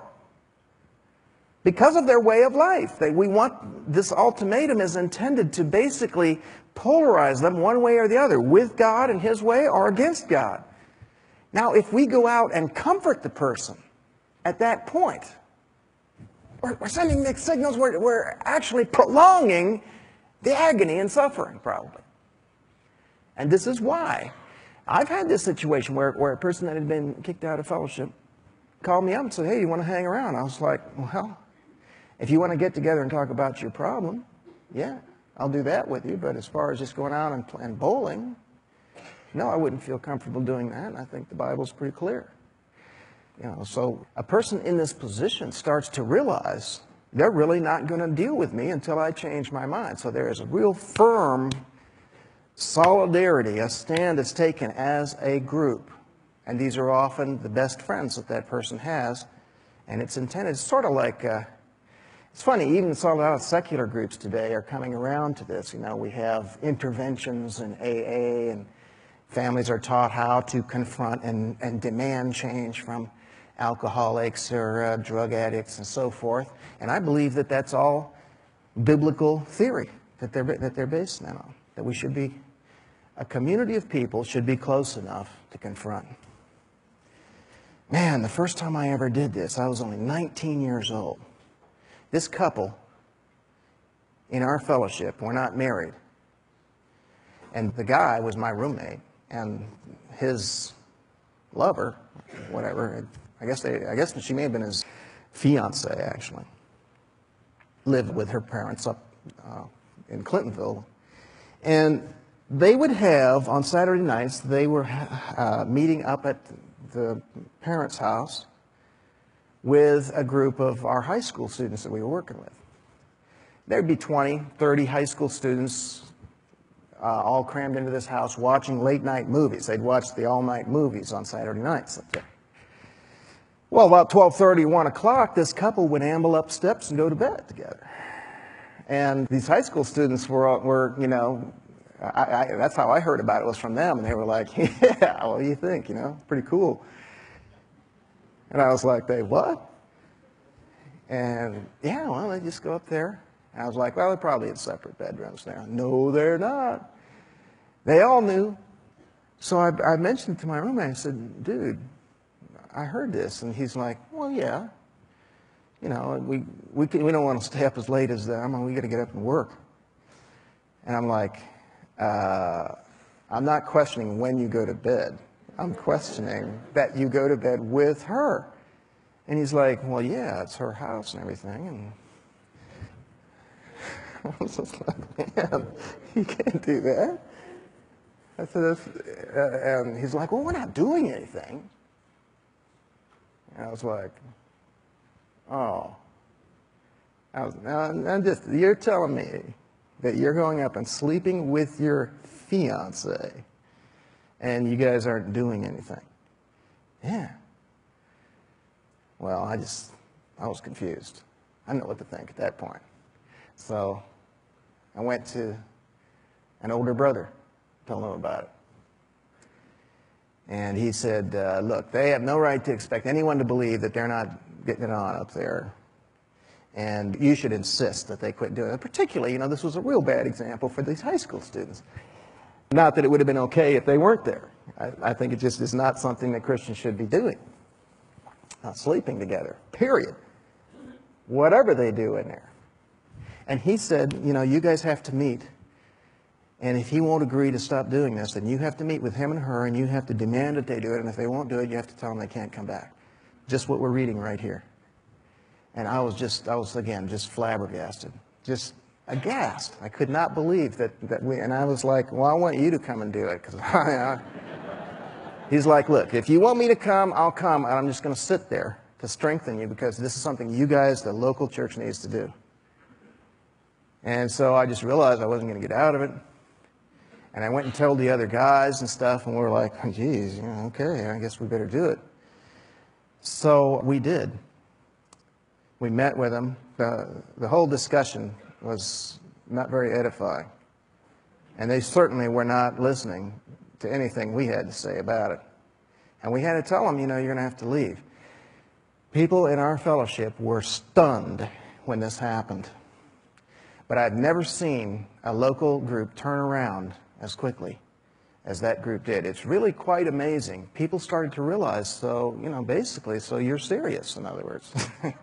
because of their way of life. We want, this ultimatum is intended to basically polarize them one way or the other, with God and His way or against God. Now, if we go out and comfort the person at that point, we're sending mixed signals. We're actually prolonging the agony and suffering, probably. And this is why I've had this situation where a person that had been kicked out of fellowship called me up and said, hey, you want to hang around? I was like, well, if you want to get together and talk about your problem, yeah, I'll do that with you. But as far as just going out and bowling, no, I wouldn't feel comfortable doing that. And I think the Bible's pretty clear. So a person in this position starts to realize they're really not going to deal with me until I change my mind. So there is a real firm solidarity, a stand that's taken as a group. And these are often the best friends that that person has. And it's intended, it's sort of like, it's funny, even a lot of secular groups today are coming around to this. We have interventions in AA, and families are taught how to confront and demand change from alcoholics or drug addicts and so forth. And I believe that that's all biblical theory that they're based on. That we should be, a community of people should be close enough to confront. Man, the first time I ever did this, I was only 19 years old. This couple in our fellowship were not married. And the guy was my roommate, and his lover, whatever, I guess she may have been his fiance, actually, lived with her parents up in Clintonville. And they would have, on Saturday nights, they were meeting up at the parents' house with a group of our high school students that we were working with. There'd be 20, 30 high school students all crammed into this house watching late-night movies. They'd watch the all-night movies on Saturday nights up there. Well, about 12:30, 1 o'clock, this couple would amble up steps and go to bed together. And these high school students were that's how I heard about it, was from them. And they were like, yeah, what do you think? Pretty cool. And I was like, they what? And yeah, well, they just go up there. And I was like, well, they're probably in separate bedrooms now. No, they're not. They all knew. So I mentioned to my roommate, I said, dude, I heard this. And he's like, well, yeah. We don't want to stay up as late as them, and we got to get up and work. And I'm like, I'm not questioning when you go to bed. I'm questioning that you go to bed with her. And he's like, well, yeah, it's her house and everything. And I was just like, man, you can't do that. I said, and he's like, well, we're not doing anything. And I was like, oh. You're telling me that you're going up and sleeping with your fiance and you guys aren't doing anything? Yeah. Well, I was confused. I didn't know what to think at that point. So I went to an older brother, told him about it. And he said, look, they have no right to expect anyone to believe that they're not getting it on up there. And you should insist that they quit doing it. Particularly, this was a real bad example for these high school students. Not that it would have been okay if they weren't there. I think it just is not something that Christians should be doing. Not sleeping together, period. Whatever they do in there. And he said, you guys have to meet. And if he won't agree to stop doing this, then you have to meet with him and her, and you have to demand that they do it. And if they won't do it, you have to tell them they can't come back. Just what we're reading right here. And I was again, just flabbergasted, just aghast. I could not believe that and I was like, well, I want you to come and do it. Because He's like, look, if you want me to come, I'll come, and I'm just going to sit there to strengthen you because this is something you guys, the local church, needs to do. And so I just realized I wasn't going to get out of it. And I went and told the other guys and stuff, and we were like, oh, geez, okay, I guess we better do it. So we did. We met with them. The whole discussion was not very edifying. And they certainly were not listening to anything we had to say about it. And we had to tell them, you're going to have to leave. People in our fellowship were stunned when this happened. But I'd never seen a local group turn around as quickly as that group did. It's really quite amazing. People started to realize, so you're serious, in other words.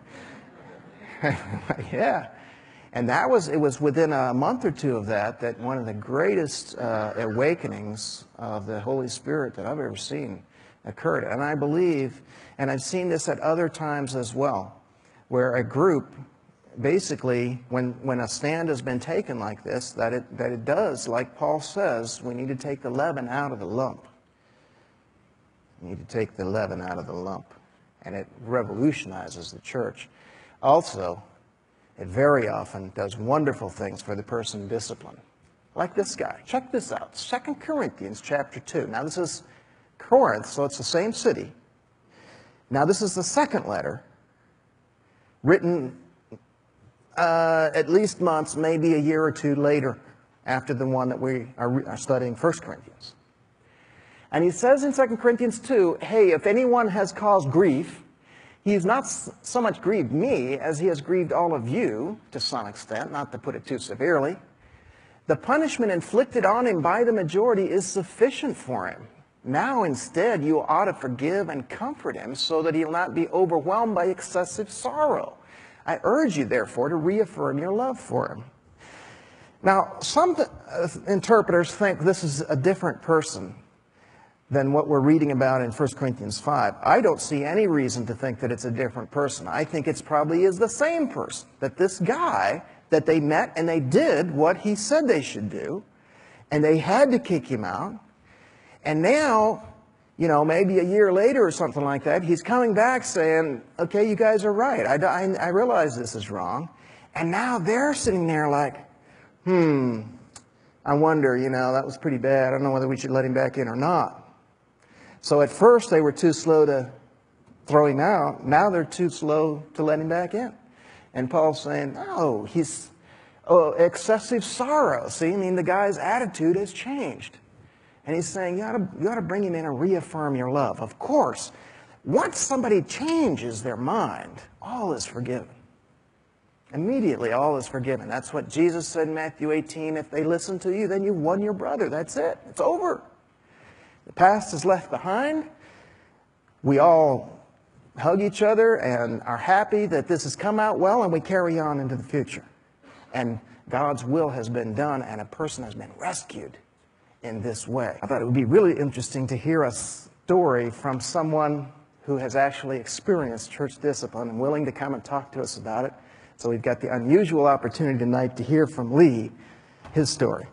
Yeah. And it was within a month or two of that one of the greatest awakenings of the Holy Spirit that I've ever seen occurred. And I believe, and I've seen this at other times as well, where a group, basically, when a stand has been taken like this, that it does, like Paul says, we need to take the leaven out of the lump. We need to take the leaven out of the lump. And it revolutionizes the church. Also, it very often does wonderful things for the person disciplined. Like this guy. Check this out. 2 Corinthians chapter 2. Now this is Corinth, so it's the same city. Now this is the second letter, written at least months, maybe a year or two later, after the one that we are studying, 1 Corinthians. And he says in 2 Corinthians 2, hey, if anyone has caused grief, he has not so much grieved me as he has grieved all of you, to some extent, not to put it too severely. The punishment inflicted on him by the majority is sufficient for him. Now, instead, you ought to forgive and comfort him so that he'll not be overwhelmed by excessive sorrow. I urge you, therefore, to reaffirm your love for him. Now, some interpreters think this is a different person than what we're reading about in 1 Corinthians 5. I don't see any reason to think that it's a different person. I think it's probably is the same person, that this guy, that they met and they did what he said they should do, and they had to kick him out. And now, maybe a year later or something like that, he's coming back saying, okay, you guys are right. I realize this is wrong. And now they're sitting there like, I wonder, that was pretty bad. I don't know whether we should let him back in or not. So at first they were too slow to throw him out. Now they're too slow to let him back in. And Paul's saying, no, excessive sorrow. See, the guy's attitude has changed. And he's saying, you ought to bring him in and reaffirm your love. Of course, once somebody changes their mind, all is forgiven. Immediately, all is forgiven. That's what Jesus said in Matthew 18. If they listen to you, then you've won your brother. That's it. It's over. The past is left behind. We all hug each other and are happy that this has come out well, and we carry on into the future. And God's will has been done, and a person has been rescued in this way. I thought it would be really interesting to hear a story from someone who has actually experienced church discipline and willing to come and talk to us about it. So we've got the unusual opportunity tonight to hear from Lee, his story.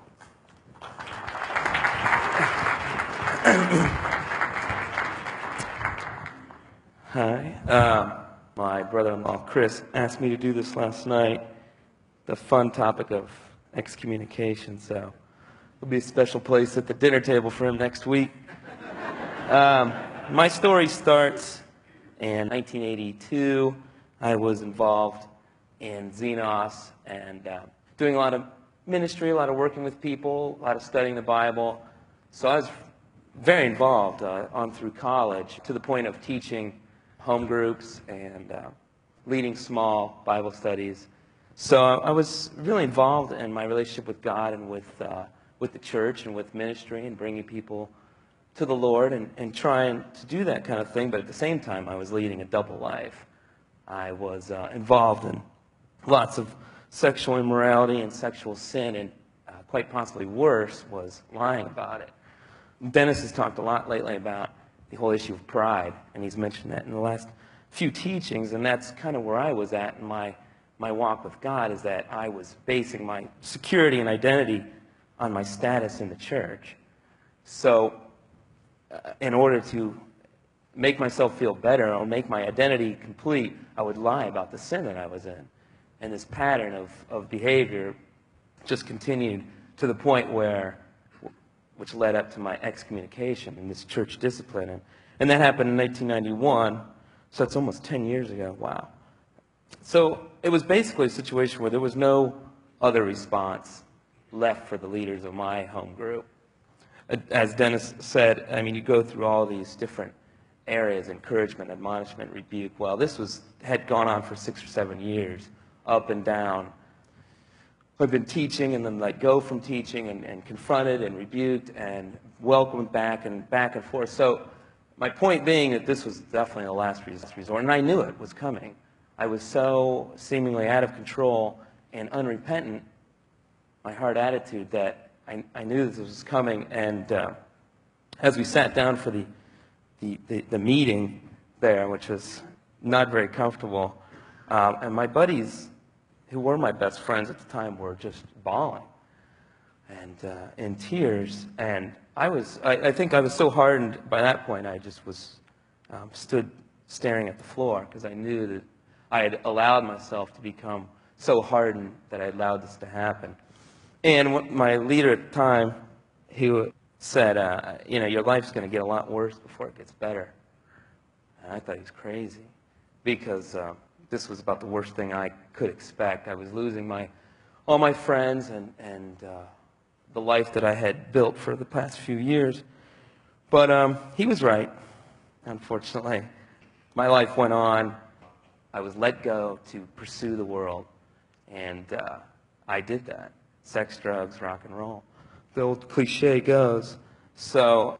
Hi. My brother-in-law, Chris, asked me to do this last night, the fun topic of excommunication, so there'll be a special place at the dinner table for him next week. My story starts in 1982. I was involved in Xenos and doing a lot of ministry, a lot of working with people, a lot of studying the Bible. So I was very involved on through college, to the point of teaching home groups and leading small Bible studies. So I was really involved in my relationship with God and with the church and with ministry and bringing people to the Lord and trying to do that kind of thing. But at the same time, I was leading a double life. I was involved in lots of sexual immorality and sexual sin, and quite possibly worse was lying about it. Dennis has talked a lot lately about the whole issue of pride, and he's mentioned that in the last few teachings, and that's kind of where I was at in my walk with God, is that I was basing my security and identity on my status in the church. So in order to make myself feel better or make my identity complete, I would lie about the sin that I was in. And this pattern of behavior just continued to the point which led up to my excommunication and this church discipline. And that happened in 1991, so it's almost 10 years ago. Wow. So it was basically a situation where there was no other response left for the leaders of my home group. As Dennis said, I mean, you go through all these different areas: encouragement, admonishment, rebuke. Well, this had gone on for 6 or 7 years, up and down. I've been teaching and then let go from teaching and confronted and rebuked and welcomed back and forth. So my point being that this was definitely the last resort, and I knew it was coming. I was so seemingly out of control and unrepentant, my hard attitude, that I knew this was coming. And as we sat down for the meeting there, which was not very comfortable, and my buddies, who were my best friends at the time, were just bawling and in tears. And I think I was so hardened by that point, I just stood staring at the floor, because I knew that I had allowed myself to become so hardened that I allowed this to happen. And my leader at the time, he said, your life's going to get a lot worse before it gets better. And I thought he was crazy, because this was about the worst thing I could expect. I was losing all my friends and the life that I had built for the past few years. But he was right, unfortunately. My life went on. I was let go to pursue the world, and I did that. Sex, drugs, rock and roll. The old cliche goes. So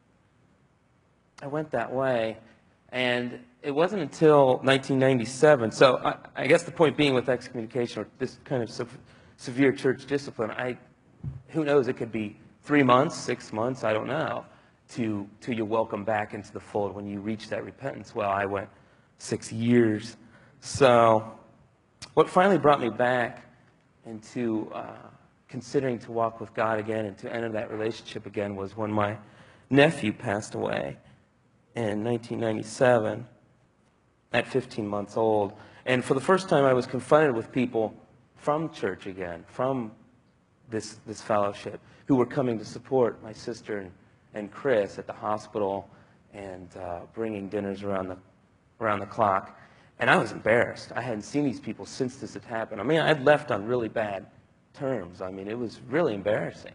I went that way, and it wasn't until 1997. So I guess the point being with excommunication, or this kind of severe church discipline, who knows, it could be 3 months, 6 months, I don't know, till you're welcome back into the fold when you reach that repentance. Well, I went 6 years. So what finally brought me back into considering to walk with God again and to enter that relationship again was when my nephew passed away in 1997 at 15 months old. And for the first time, I was confronted with people from church again, from this fellowship, who were coming to support my sister and Chris at the hospital and bringing dinners around the clock. And I was embarrassed. I hadn't seen these people since this had happened. I mean, I'd left on really bad terms. I mean, it was really embarrassing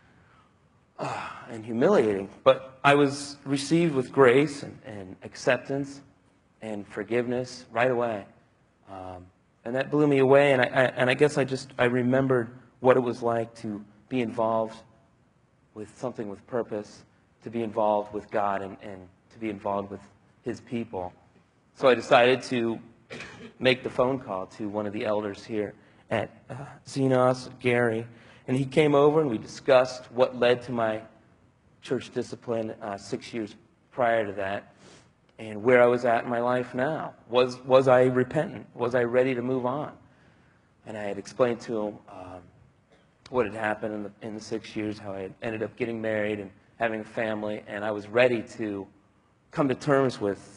and humiliating. But I was received with grace and acceptance and forgiveness right away. And that blew me away. And I guess I remembered what it was like to be involved with something with purpose, to be involved with God and to be involved with His people. So I decided to make the phone call to one of the elders here at Xenos, Gary, and he came over and we discussed what led to my church discipline 6 years prior to that, and where I was at in my life now. Was I repentant? Was I ready to move on? And I had explained to him what had happened in the 6 years, how I had ended up getting married and having a family, and I was ready to come to terms with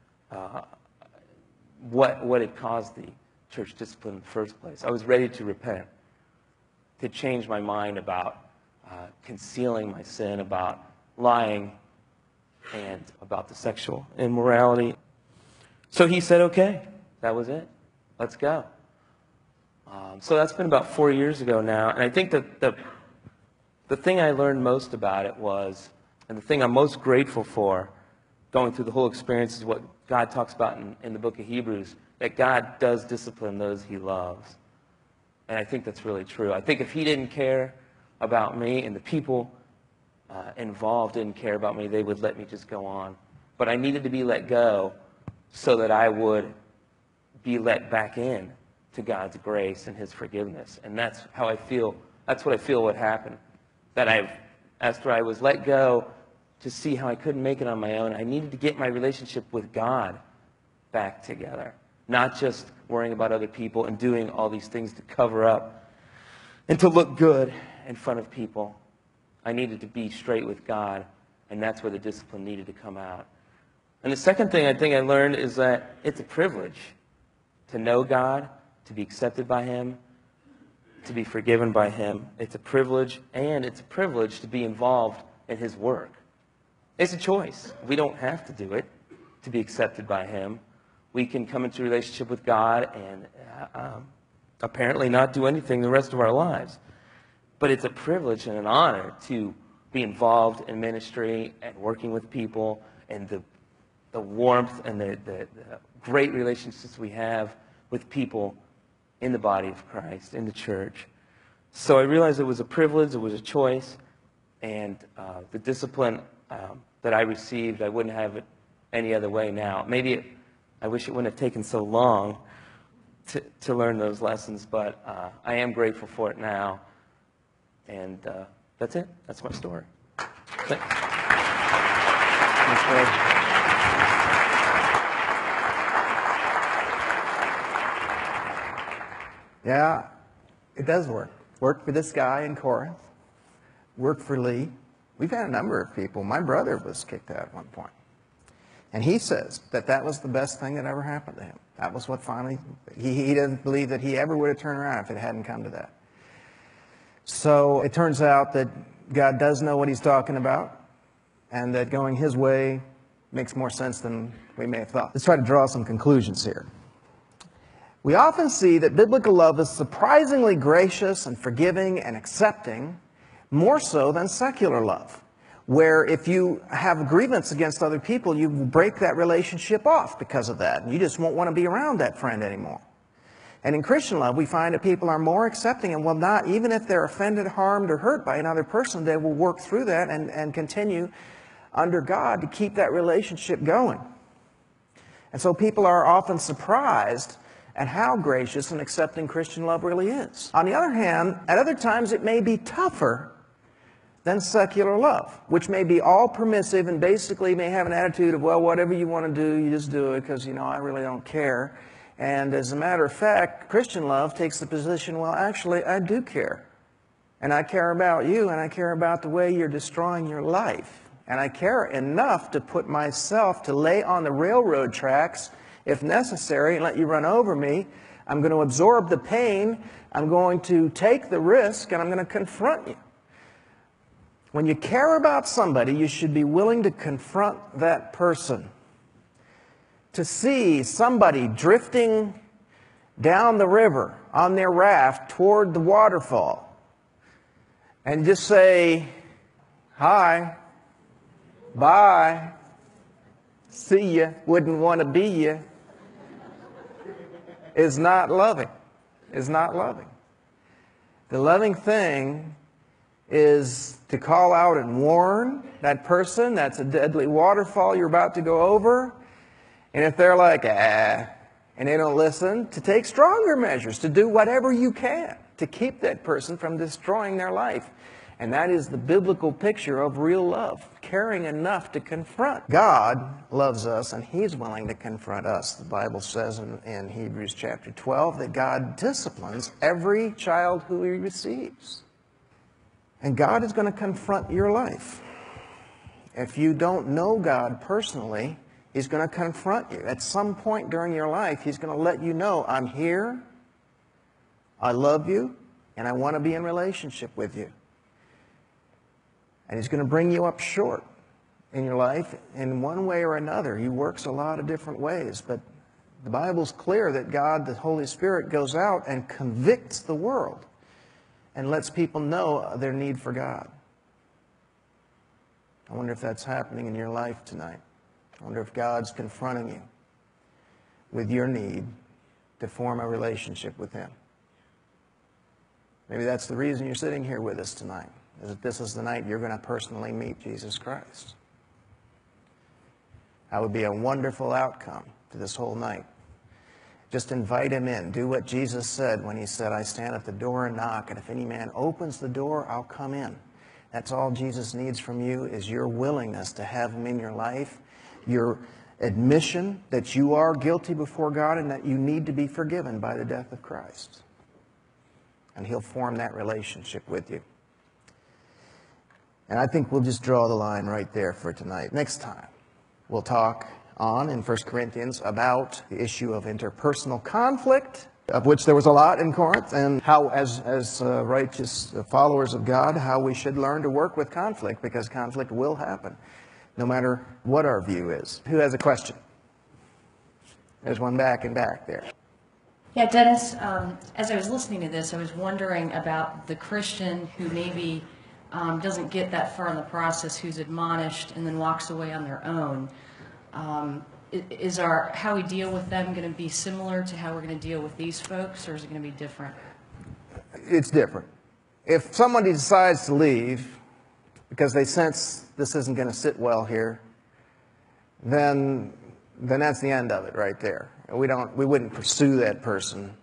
what had caused the church discipline in the first place. I was ready to repent, to change my mind about concealing my sin, about lying, and about the sexual immorality. So he said, okay, that was it. Let's go. So that's been about 4 years ago now, and I think that the thing I learned most about it was, and the thing I'm most grateful for going through the whole experience, is what God talks about in the book of Hebrews, that God does discipline those He loves. And I think that's really true. I think if He didn't care about me and the people involved didn't care about me, they would let me just go on. But I needed to be let go so that I would be let back in to God's grace and His forgiveness. And that's how I feel. That's what I feel would happen. That after I was let go to see how I couldn't make it on my own, I needed to get my relationship with God back together. Not just worrying about other people and doing all these things to cover up and to look good in front of people. I needed to be straight with God And that's where the discipline needed to come out. And the second thing I think I learned is that it's a privilege to know God, to be accepted by Him, to be forgiven by Him. It's a privilege, and it's a privilege to be involved in His work. It's a choice. We don't have to do it to be accepted by Him. We can come into a relationship with God and apparently not do anything the rest of our lives. But it's a privilege and an honor to be involved in ministry and working with people, and the warmth and the great relationships we have with people in the body of Christ, in the church. So I realized it was a privilege, it was a choice, and the discipline that I received, I wouldn't have it any other way now. Maybe I wish it wouldn't have taken so long to learn those lessons, but I am grateful for it now. And that's it. That's my story. Thanks. Yeah, it does work. Worked for this guy in Corinth. Worked for Lee. We've had a number of people. My brother was kicked out at one point. And he says that that was the best thing that ever happened to him. That was what finally, he doesn't believe that he ever would have turned around if it hadn't come to that. So it turns out that God does know what He's talking about, and that going His way makes more sense than we may have thought. Let's try to draw some conclusions here. We often see that biblical love is surprisingly gracious and forgiving and accepting, more so than secular love, where if you have a grievance against other people, you break that relationship off because of that, and you just won't want to be around that friend anymore. And in Christian love, we find that people are more accepting and will not, even if they're offended, harmed, or hurt by another person, they will work through that and continue under God to keep that relationship going. And so people are often surprised at how gracious and accepting Christian love really is. On the other hand, at other times it may be tougher than secular love, which may be all permissive and basically may have an attitude of, well, whatever you want to do, you just do it because, I really don't care. And as a matter of fact, Christian love takes the position, well, actually, I do care. And I care about you, and I care about the way you're destroying your life. And I care enough to put myself, to lay on the railroad tracks, if necessary, and let you run over me. I'm going to absorb the pain. I'm going to take the risk, and I'm going to confront you. When you care about somebody, you should be willing to confront that person. To see somebody drifting down the river on their raft toward the waterfall and just say, hi, bye, see ya, wouldn't want to be ya, is not loving. Is not loving. The loving thing is to call out and warn that person that's a deadly waterfall you're about to go over. And if they're like, and they don't listen, to take stronger measures, to do whatever you can to keep that person from destroying their life. And that is the biblical picture of real love, caring enough to confront. God loves us, and He's willing to confront us. The Bible says in Hebrews chapter 12 that God disciplines every child who He receives. And God is going to confront your life. If you don't know God personally, He's going to confront you. At some point during your life, He's going to let you know, I'm here, I love you, and I want to be in relationship with you. And He's going to bring you up short in your life in one way or another. He works a lot of different ways, but the Bible's clear that God, the Holy Spirit, goes out and convicts the world and lets people know their need for God. I wonder if that's happening in your life tonight. I wonder if God's confronting you with your need to form a relationship with Him. Maybe that's the reason you're sitting here with us tonight, is that this is the night you're going to personally meet Jesus Christ. That would be a wonderful outcome to this whole night. Just invite Him in. Do what Jesus said when He said, I stand at the door and knock, and if any man opens the door, I'll come in. That's all Jesus needs from you, is your willingness to have Him in your life, your admission that you are guilty before God and that you need to be forgiven by the death of Christ. And He'll form that relationship with you. And I think we'll just draw the line right there for tonight. Next time, we'll talk on in 1 Corinthians about the issue of interpersonal conflict, of which there was a lot in Corinth, and how, as righteous followers of God, how we should learn to work with conflict, because conflict will happen, no matter what our view is. Who has a question? There's one back and back there. Yeah, Dennis, as I was listening to this, I was wondering about the Christian who maybe doesn't get that far in the process, who's admonished and then walks away on their own. Is how we deal with them going to be similar to how we're going to deal with these folks, or is it going to be different? It's different. If somebody decides to leave because they sense this isn't going to sit well here, then that's the end of it right there. We wouldn't pursue that person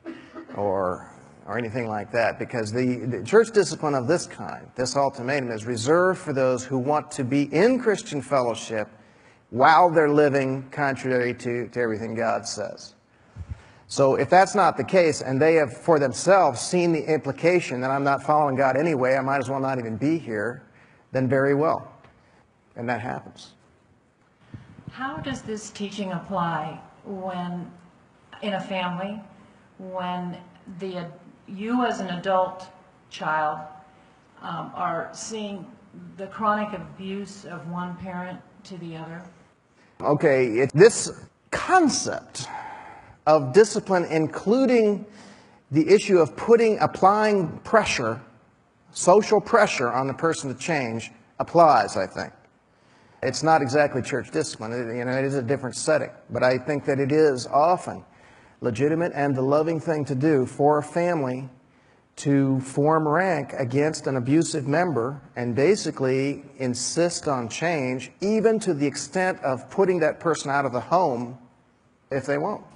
or anything like that, because the church discipline of this kind, this ultimatum, is reserved for those who want to be in Christian fellowship while they're living contrary to everything God says. So if that's not the case, and they have for themselves seen the implication that I'm not following God anyway, I might as well not even be here, then very well. And that happens. How does this teaching apply when, in a family, when you as an adult child are seeing the chronic abuse of one parent to the other? Okay, this concept of discipline, including the issue of applying pressure, social pressure on the person to change, applies, I think. It's not exactly church discipline. It is a different setting. But I think that it is often legitimate and the loving thing to do for a family to form rank against an abusive member and basically insist on change, even to the extent of putting that person out of the home if they won't.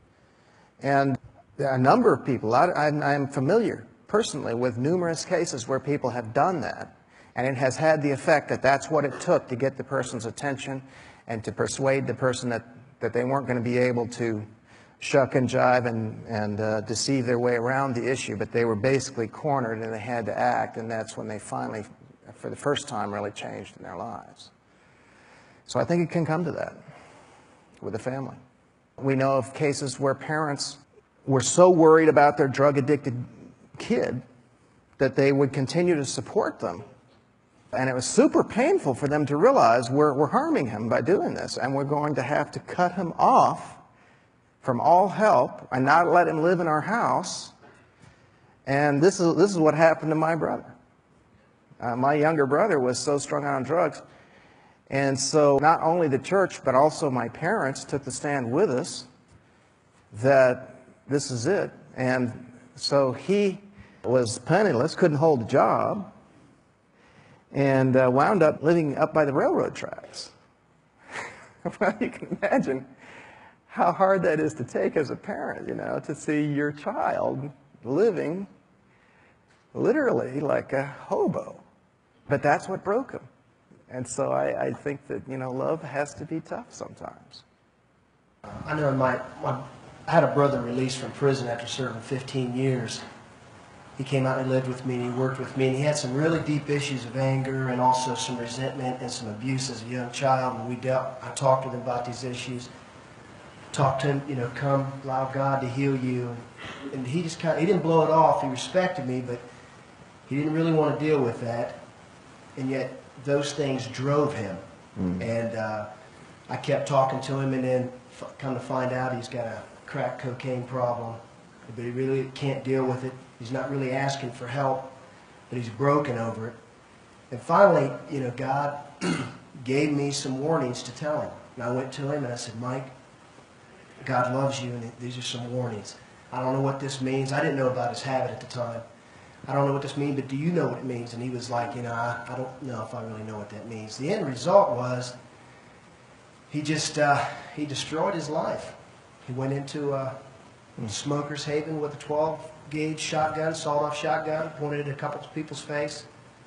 And a number of people, I'm familiar personally with numerous cases where people have done that. And it has had the effect that that's what it took to get the person's attention and to persuade the person that they weren't going to be able to shuck and jive and deceive their way around the issue, but they were basically cornered and they had to act, and that's when they finally, for the first time, really changed in their lives. So I think it can come to that with a family. We know of cases where parents were so worried about their drug-addicted kid that they would continue to support them. And it was super painful for them to realize we're harming him by doing this, and we're going to have to cut him off from all help and not let him live in our house. And this is what happened to my brother. My younger brother was so strung out on drugs. And so not only the church, but also my parents took the stand with us that this is it. And so he was penniless, couldn't hold a job, and wound up living up by the railroad tracks. Well, you can imagine how hard that is to take as a parent, to see your child living literally like a hobo. But that's what broke him. And so I think that, love has to be tough sometimes. I know I had a brother released from prison after serving 15 years. He came out and lived with me, and he worked with me, and he had some really deep issues of anger and also some resentment and some abuse as a young child. And I talked with him about these issues. Talked to him, come, allow God to heal you. And he just he didn't blow it off. He respected me, but he didn't really want to deal with that. And yet those things drove him. And I kept talking to him, and then come to find out he's got a crack cocaine problem. But he really can't deal with it. He's not really asking for help, but he's broken over it. And finally, God gave me some warnings to tell him. And I went to him and I said, Mike, God loves you, and these are some warnings. I don't know what this means. I didn't know about his habit at the time. I don't know what this means, but do you know what it means? And he was like, I don't know if I really know what that means. The end result was he destroyed his life. He went into Smoker's Haven with a 12-gauge shotgun, sawed-off shotgun, pointed it at a couple of people's face.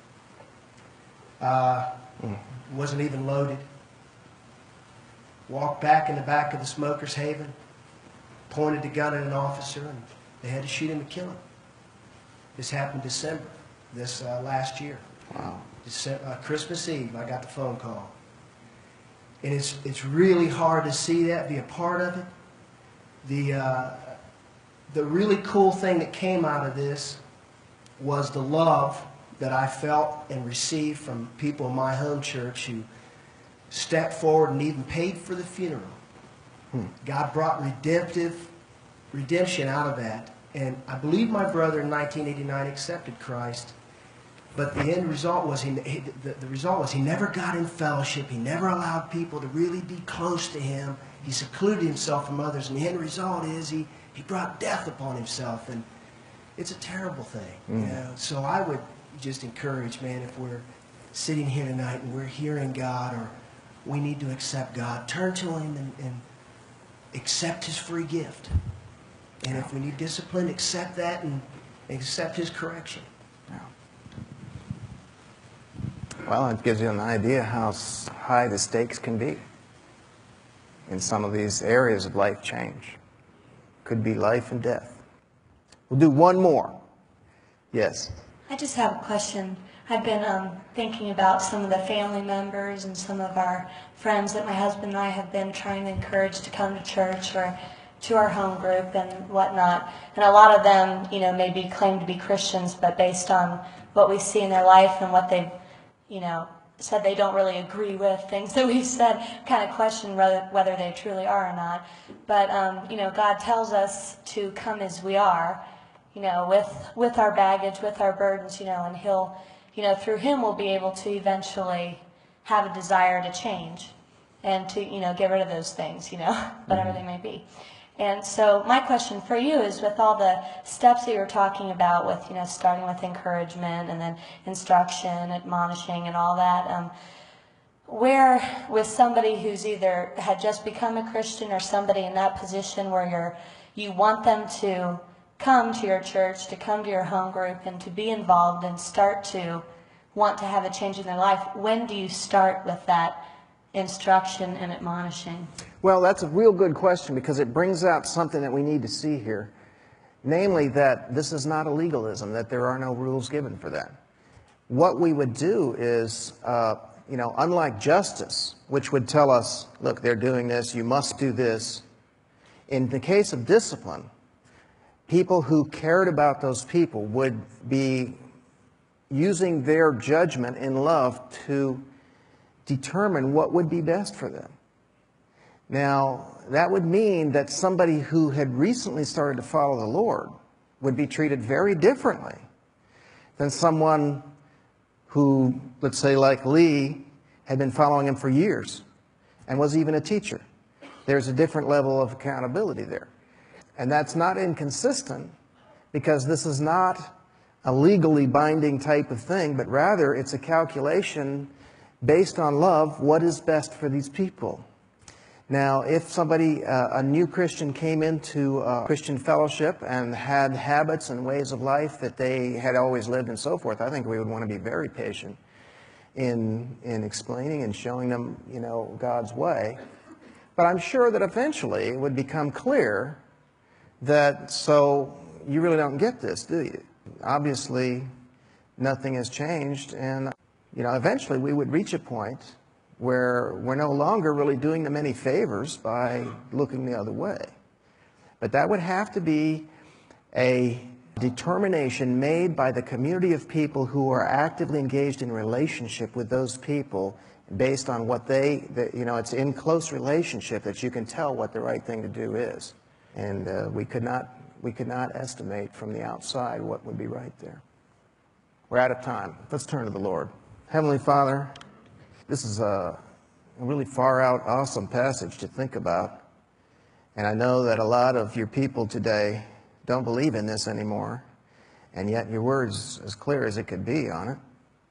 Wasn't even loaded. Walked back in the back of the Smoker's Haven, pointed the gun at an officer, and they had to shoot him to kill him. This happened December, this last year. Wow. Christmas Eve, I got the phone call. And it's really hard to see that, be a part of it. The really cool thing that came out of this was the love that I felt and received from people in my home church who stepped forward and even paid for the funeral. God brought redemption out of that. And I believe my brother in 1989 accepted Christ. But the end result was the result was he never got in fellowship. He never allowed people to really be close to him. He secluded himself from others. And the end result is he brought death upon himself. And it's a terrible thing. You know? So I would just encourage, man, if we're sitting here tonight and we're hearing God, or we need to accept God, turn to him and accept his free gift. And if we need discipline, accept that and accept his correction. Well, it gives you an idea how high the stakes can be in some of these areas of life change. Could be life and death. We'll do one more. Yes. I just have a question. I've been thinking about some of the family members and some of our friends that my husband and I have been trying to encourage to come to church or to our home group and whatnot. And a lot of them, you know, maybe claim to be Christians, but based on what we see in their life and what they've, you know, said they don't really agree with, things that we've said, kind of question whether they truly are or not. But, you know, God tells us to come as we are, you know, with our baggage, with our burdens, you know, and he'll, you know, through him we'll be able to eventually have a desire to change and to, you know, get rid of those things, you know, whatever they may be. And so my question for you is, with all the steps that you were talking about with, you know, starting with encouragement and then instruction, admonishing and all that, where with somebody who's either had just become a Christian or somebody in that position where you want them to come to your church, to come to your home group and to be involved and start to want to have a change in their life, when do you start with that instruction and admonishing? Well, that's a real good question, because it brings out something that we need to see here. Namely, that this is not a legalism, that there are no rules given for that. What we would do is, you know, unlike justice, which would tell us, look, they're doing this, you must do this. In the case of discipline, people who cared about those people would be using their judgment in love to determine what would be best for them. Now, that would mean that somebody who had recently started to follow the Lord would be treated very differently than someone who, let's say like Lee, had been following him for years and was even a teacher. There's a different level of accountability there. And that's not inconsistent, because this is not a legally binding type of thing, but rather it's a calculation based on love, what is best for these people. Now, if somebody, a new Christian, came into Christian fellowship and had habits and ways of life that they had always lived and so forth, I think we would want to be very patient in explaining and showing them, you know, God's way. But I'm sure that eventually it would become clear that, so you really don't get this, do you? Obviously, nothing has changed, and, you know, eventually we would reach a point where we're no longer really doing them any favors by looking the other way. But that would have to be a determination made by the community of people who are actively engaged in relationship with those people based on what you know, it's in close relationship that you can tell what the right thing to do is. And we could not estimate from the outside what would be right there. We're out of time. Let's turn to the Lord. Heavenly Father, this is a really far out, awesome passage to think about. And I know that a lot of your people today don't believe in this anymore. And yet your word's as clear as it could be on it.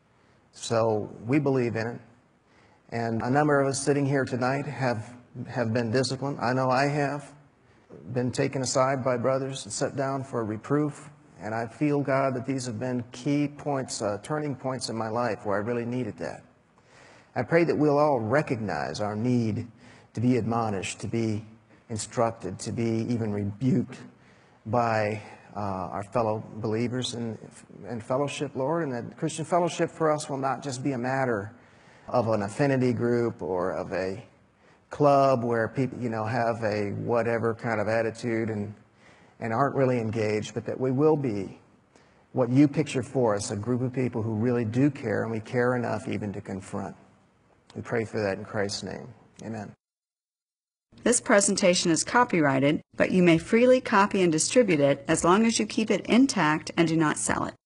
So we believe in it. And a number of us sitting here tonight have been disciplined. I know I have been taken aside by brothers and set down for reproof. And I feel, God, that these have been key points, turning points in my life where I really needed that. I pray that we'll all recognize our need to be admonished, to be instructed, to be even rebuked by our fellow believers in fellowship, Lord, and that Christian fellowship for us will not just be a matter of an affinity group or of a club where people, have a whatever kind of attitude and aren't really engaged, but that we will be what you picture for us, a group of people who really do care, and we care enough even to confront. We pray for that in Christ's name. Amen. This presentation is copyrighted, but you may freely copy and distribute it as long as you keep it intact and do not sell it.